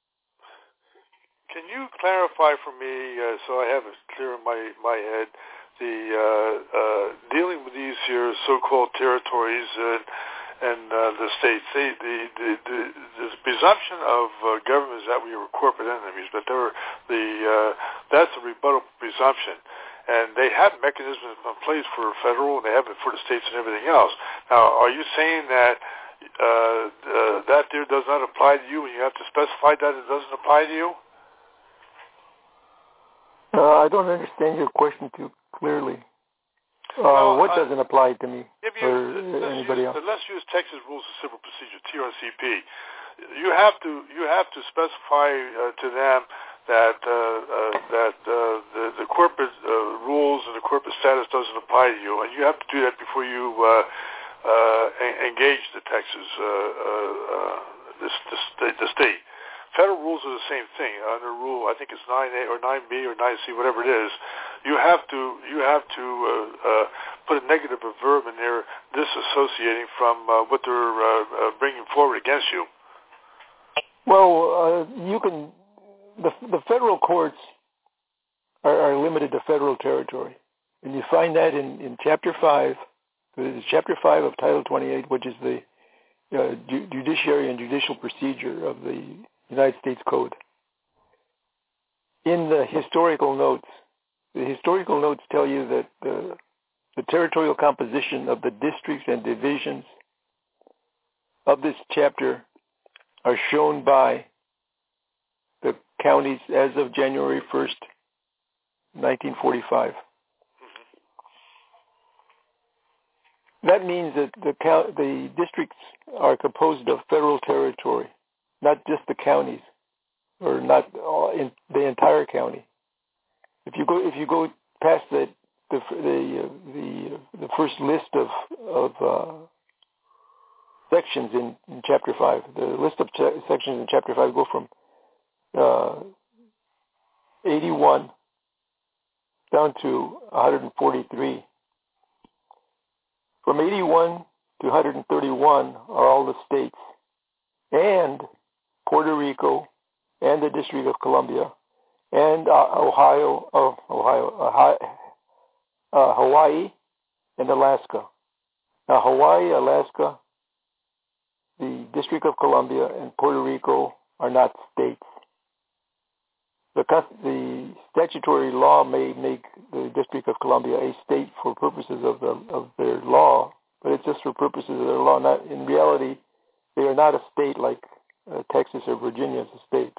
Can you clarify for me, uh, so I have it clear in my, my head, the uh, uh, dealing with these here so-called territories and, and uh, the states, they, the, the, the, the presumption of uh, governments that we were corporate enemies, but they were the uh, that's a rebuttable presumption. And they have mechanisms in place for federal, and they have it for the states and everything else. Now, are you saying that uh, uh, that there does not apply to you, and you have to specify that it doesn't apply to you? Uh, I don't understand your question too clearly. Uh, well, what uh, doesn't apply to me if you, or let's anybody use, else? Let's use Texas Rules of Civil Procedure, T R C P. You have to you have to specify uh, to them that uh, uh, that uh, the, the corporate uh, rules and the corporate status doesn't apply to you, and you have to do that before you uh, uh, engage the Texas uh, uh, the, the, the state. federal rules are the same thing. Under rule, I think it's nine A or nine B or nine C, whatever it is, you have to you have to uh, uh, put a negative verb in there, disassociating from uh, what they're uh, uh, bringing forward against you. Well, uh, you can. The the federal courts are, are limited to federal territory, and you find that in, in Chapter Five, Chapter Five of Title twenty-eight, which is the uh, ju- judiciary and judicial procedure of the United States Code. In the historical notes, the historical notes tell you that the, the territorial composition of the districts and divisions of this chapter are shown by the counties as of January first, nineteen forty-five. That means that the the districts are composed of federal territory, not just the counties, or not all in the entire county. If you go if you go past the the the uh, the, the first list of of uh, sections in, in Chapter Five, the list of ch- sections in Chapter Five go from uh, eighty-one down to one hundred forty-three. From eighty-one to one hundred thirty-one are all the states, and Puerto Rico, and the District of Columbia, and uh, Ohio, oh, Ohio, uh, uh, Hawaii, and Alaska. Now, Hawaii, Alaska, the District of Columbia, and Puerto Rico are not states. The, the statutory law may make the District of Columbia a state for purposes of the of their law, but it's just for purposes of their law. Not in reality, they are not a state like uh, Texas or Virginia is a state.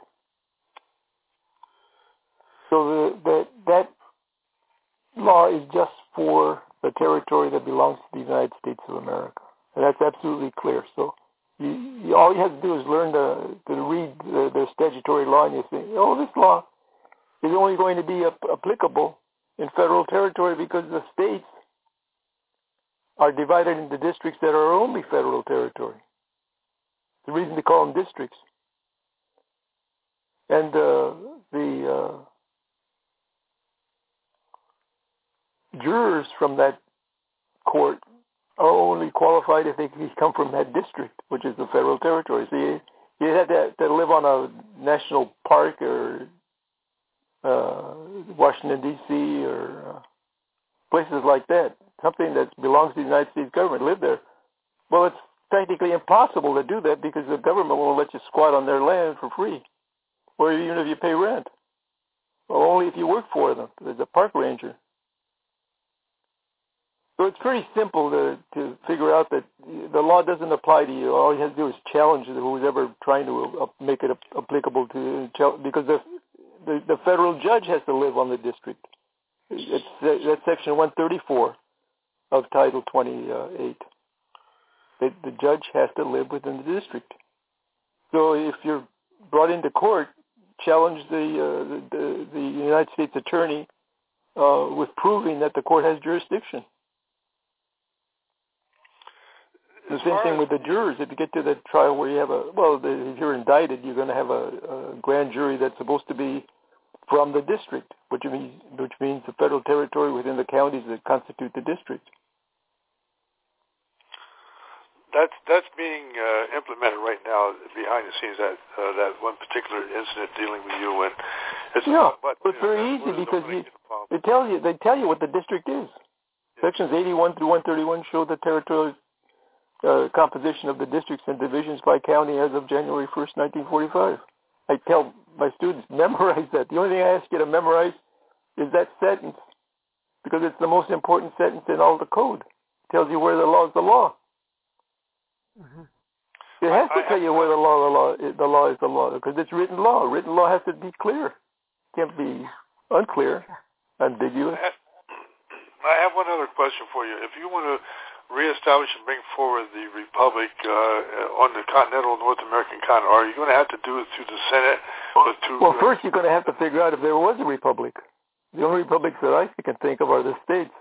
So the, the, that law is just for the territory that belongs to the United States of America, and that's absolutely clear. So you, you, all you have to do is learn to, to read the, the statutory law, and you think, oh, this law is only going to be ap- applicable in federal territory because the states are divided into districts that are only federal territory. The reason they call them districts. And uh, the uh, jurors from that court are only qualified if they come from that district, which is the federal territory. So you, you have to, to live on a national park or uh, Washington, D C or uh, places like that, something that belongs to the United States government, live there. Well, it's technically impossible to do that because the government won't let you squat on their land for free, or even if you pay rent. Well, only if you work for them as a park ranger. So it's pretty simple to, to figure out that the law doesn't apply to you. All you have to do is challenge who's ever trying to make it applicable to, because the, the the federal judge has to live on the district. It's, that's Section one thirty-four of Title twenty-eight. The, the judge has to live within the district. So if you're brought into court, challenge the uh, the, the, the United States attorney uh, with proving that the court has jurisdiction. The same thing with the jurors. If you get to the trial where you have a, well, the, if you're indicted, you're going to have a, a grand jury that's supposed to be from the district, which means, which means the federal territory within the counties that constitute the district. That's that's being uh, implemented right now behind the scenes. That uh, that one particular incident dealing with you, and it's yeah, but, it's you know, very easy because you, the they tell you they tell you what the district is. Yeah. Sections eighty-one through one thirty-one show the territorial uh, composition of the districts and divisions by county as of January first, nineteen forty-five. I tell my students, memorize that. The only thing I ask you to memorize is that sentence, because it's the most important sentence in all the code. It tells you where the law is the law. Mm-hmm. It has I, to I tell you where the law, the law, the law is the law, because it's written law. Written law has to be clear. It can't be unclear, ambiguous. I have, I have one other question for you. If you want to reestablish and bring forward the republic uh, on the continental North American continent, are you going to have to do it through the Senate? Or through, well, first you're going to have to figure out if there was a republic. The only republics that I can think of are the states.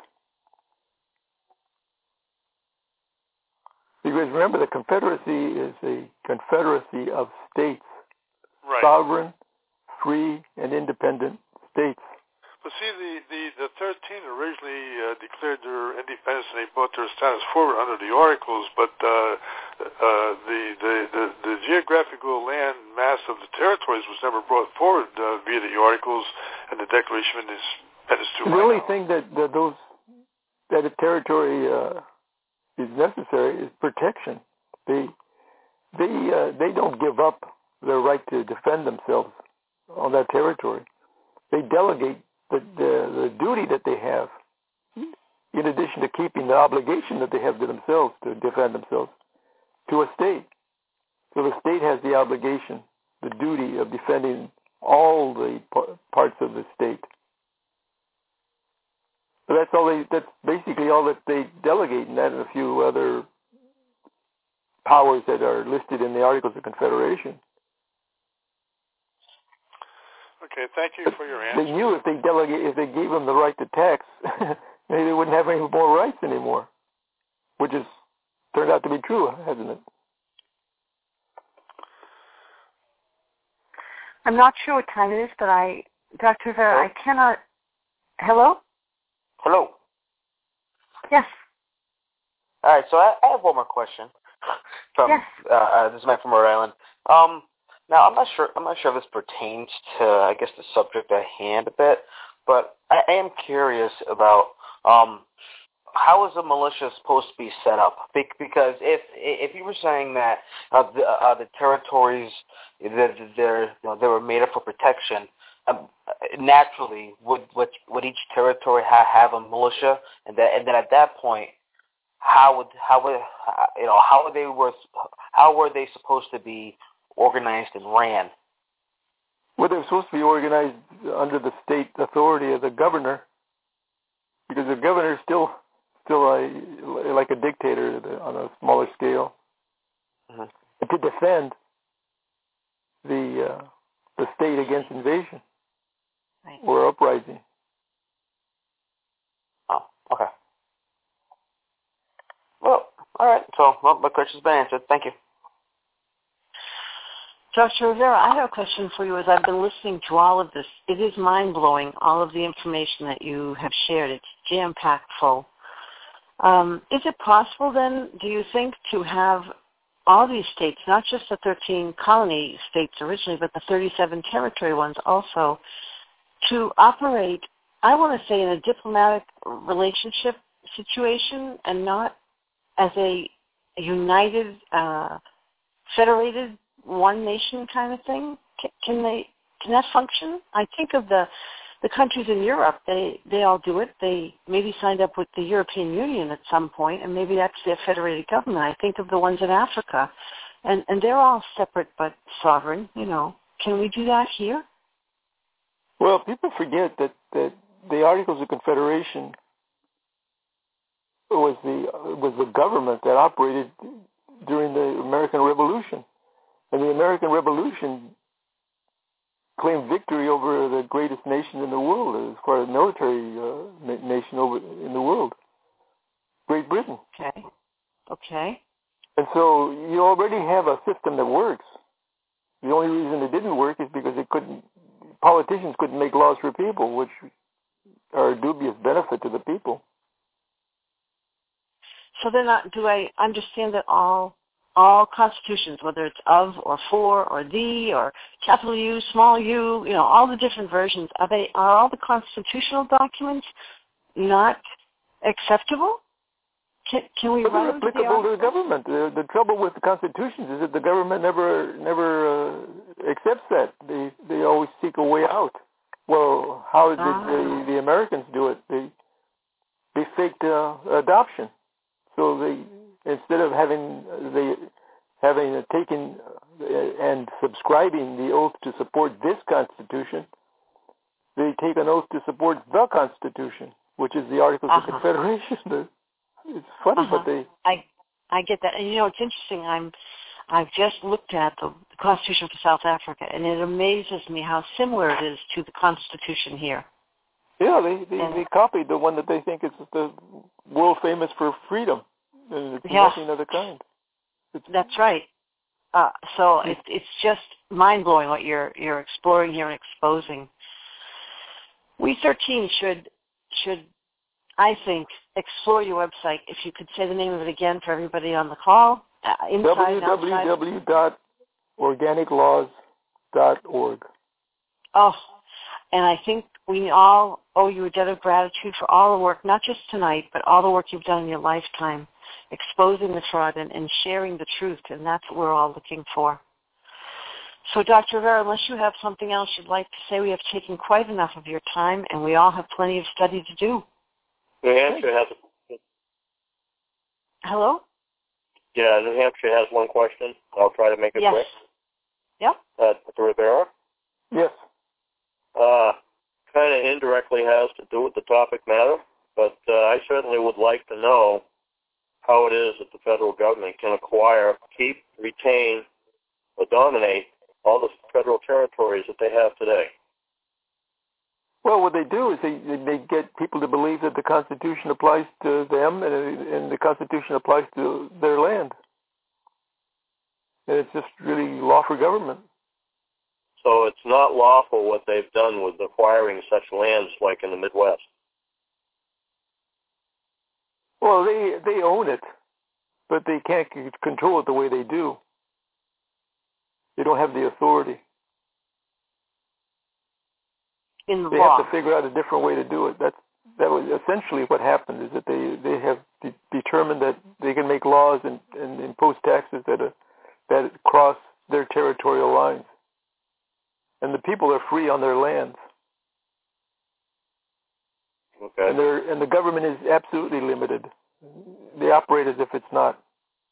Because remember, the Confederacy is a confederacy of states. right. sovereign, free, and independent states. But see, the, the, the thirteen originally uh, declared their independence and they brought their status forward under the Articles, but uh, uh, the, the, the, the geographical land mass of the territories was never brought forward uh, via the Articles and the Declaration of Independence. The only thing that, that those that a territory uh, is necessary is protection. They they uh, they don't give up their right to defend themselves on that territory. They delegate The, the, the duty that they have, in addition to keeping the obligation that they have to themselves to defend themselves, to a state. So the state has the obligation, the duty of defending all the p- parts of the state. So that's all they. That's basically all that they delegate, and that and a few other powers that are listed in the Articles of Confederation. Okay, thank you for your answer. They knew if they delegate, if they gave them the right to tax, maybe they wouldn't have any more rights anymore, which has turned out to be true, hasn't it? I'm not sure what time it is, but I, Doctor Rivera, Hello? I cannot. Hello? Hello. Yes. All right, so I, I have one more question. From, yes. Uh, uh, this is Mike from Rhode Island. Um, Now, I'm not sure. I'm not sure if this pertains to, I guess, the subject at hand a bit, but I, I am curious about um, how is a militia supposed to be set up? Be- because if if you were saying that uh, the, uh, the territories that they're you know, they were made up for protection, um, naturally would would would each territory ha- have a militia, and that and then at that point, how would how would you know how were they were how were they supposed to be organized and ran? Well, they're supposed to be organized under the state authority of the governor, because the governor is still, still a, like a dictator on a smaller scale, mm-hmm. to defend the uh, the state against invasion right. or uprising. Oh, okay. Well, all right. So, well, my question's been answered. Thank you. Doctor Rivera, I have a question for you as I've been listening to all of this. It is mind-blowing, all of the information that you have shared. It's jam-packed full. Um, is it possible then, do you think, to have all these states, not just the thirteen colony states originally, but the thirty-seven territory ones also, to operate, I want to say, in a diplomatic relationship situation and not as a united, uh, federated one nation kind of thing? Can, can they? Can that function? I think of the the countries in Europe. They they all do it. They maybe signed up with the European Union at some point, and maybe that's their federated government. I think of the ones in Africa, and and they're all separate but sovereign. You know, can we do that here? Well, people forget that that the Articles of Confederation was the was the government that operated during the American Revolution. And the American Revolution claimed victory over the greatest nation in the world, as far as military uh, nation over in the world, Great Britain. Okay. Okay. And so you already have a system that works. The only reason it didn't work is because it couldn't. Politicians couldn't make laws for people, which are a dubious benefit to the people. So then, uh, do I understand that all? All constitutions, whether it's of or for or the or capital U, small u, you know, all the different versions, are they are all the constitutional documents not acceptable? Can, can we but run they're applicable the to the government. The, the trouble with the constitutions is that the government never never uh, accepts that. They they always seek a way out. Well, how did ah. the, the Americans do it? They they faked uh, adoption. So they instead of having they having taken and subscribing the oath to support this Constitution, they take an oath to support the Constitution, which is the Articles uh-huh. of Confederation. It's funny, uh-huh. but they. I I get that, and you know it's interesting. I'm I've just looked at the, the Constitution for South Africa, and it amazes me how similar it is to the Constitution here. Yeah, they they, and, they copied the one that they think is the world famous for freedom. And it's yeah. nothing of the kind. It's, That's right. Uh, so it, it's just mind-blowing what you're you're exploring here and exposing. We thirteen should should I think explore your website. If you could say the name of it again for everybody on the call. Uh, inside, w w w dot organic laws dot org. Oh, and I think we all owe you a debt of gratitude for all the work, not just tonight, but all the work you've done in your lifetime, exposing the fraud and, and sharing the truth, and that's what we're all looking for. So, Doctor Rivera, unless you have something else you'd like to say, we have taken quite enough of your time, and we all have plenty of study to do. New Hampshire has a... Hello? Yeah, New Hampshire has one question. I'll try to make it yes. quick. Yep. Uh, Doctor Rivera? Yes. Uh, kind of indirectly has to do with the topic matter, but uh, I certainly would like to know how it is that the federal government can acquire, keep, retain, or dominate all the federal territories that they have today. Well, what they do is they they get people to believe that the Constitution applies to them and, and the Constitution applies to their land. And it's just really law for government. So it's not lawful what they've done with acquiring such lands like in the Midwest. Well, they they own it, but they can't control it the way they do. They don't have the authority. In the they law. have to figure out a different way to do it. That's that was essentially what happened. Is that they they have de- determined that they can make laws and, and impose taxes that are, that cross their territorial lines, and the people are free on their lands. Okay. And they're and the government is absolutely limited. They operate as if it's not.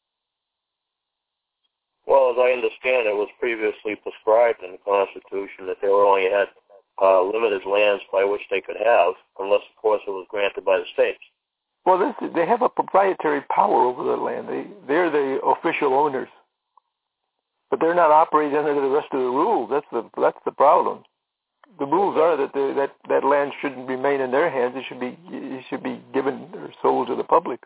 Well, as I understand, it was previously prescribed in the Constitution that they were only had uh, limited lands by which they could have, unless, of course, it was granted by the states. Well, this, they have a proprietary power over the land. They they're the official owners, but they're not operating under the rest of the rules. That's the that's the problem. The rules are that the, that that land shouldn't remain in their hands. It should be it should be given or sold to the public.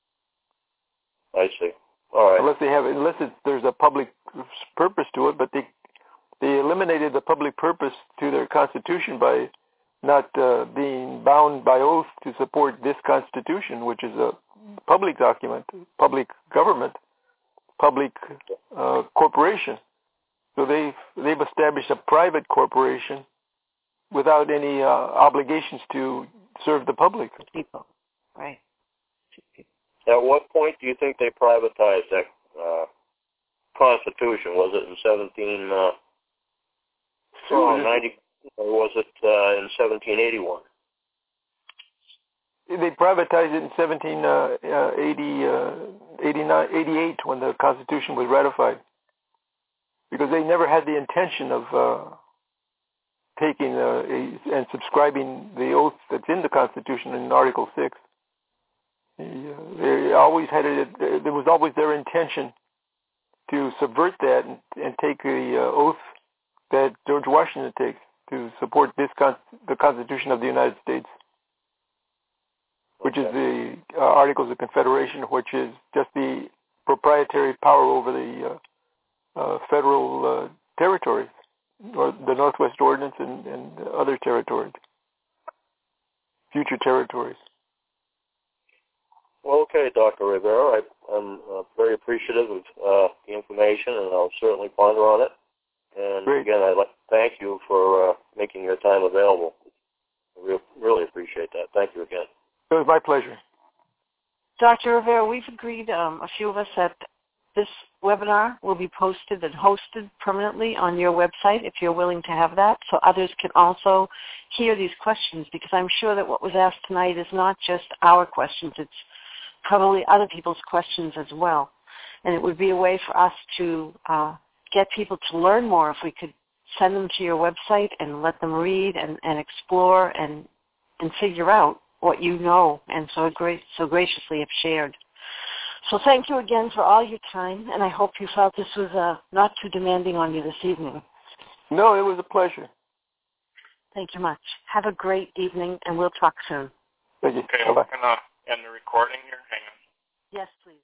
I see. All right. Unless they have, unless it's, there's a public purpose to it, but they they eliminated the public purpose to their Constitution by not uh, being bound by oath to support this Constitution, which is a public document, public government, public uh, corporation. So they've they've established a private corporation without any uh, obligations to serve the public. People, right? At what point do you think they privatized that uh, Constitution? Was it in seventeen ninety, or was it uh, in seventeen eighty-one? They privatized it in seventeen eighty, uh, eighty-nine, eighty-eight when the Constitution was ratified, because they never had the intention of uh, taking uh, a, and subscribing the oath that's in the Constitution in Article six. They always had it. There was always their intention to subvert that and, and take the uh, oath that George Washington takes to support this con- the Constitution of the United States, which is the uh, Articles of Confederation, which is just the proprietary power over the uh, uh, federal uh, territories, or the Northwest Ordinance and, and other territories, future territories. Well, okay, Doctor Rivera, I, I'm uh, very appreciative of uh, the information, and I'll certainly ponder on it. And Great. Again, I'd like to thank you for uh, making your time available. I re- really appreciate that. Thank you again. It was my pleasure. Doctor Rivera, we've agreed, um, a few of us, that this webinar will be posted and hosted permanently on your website if you're willing to have that, so others can also hear these questions, because I'm sure that what was asked tonight is not just our questions, it's probably other people's questions as well. And it would be a way for us to uh, get people to learn more if we could send them to your website and let them read and, and explore and and figure out what you know and so great so graciously have shared. So thank you again for all your time, and I hope you felt this was uh, not too demanding on you this evening. No, it was a pleasure. Thank you much. Have a great evening, and we'll talk soon. Thank you. Okay, Bye-bye. we're going to end the recording here. Hang on. Yes, please.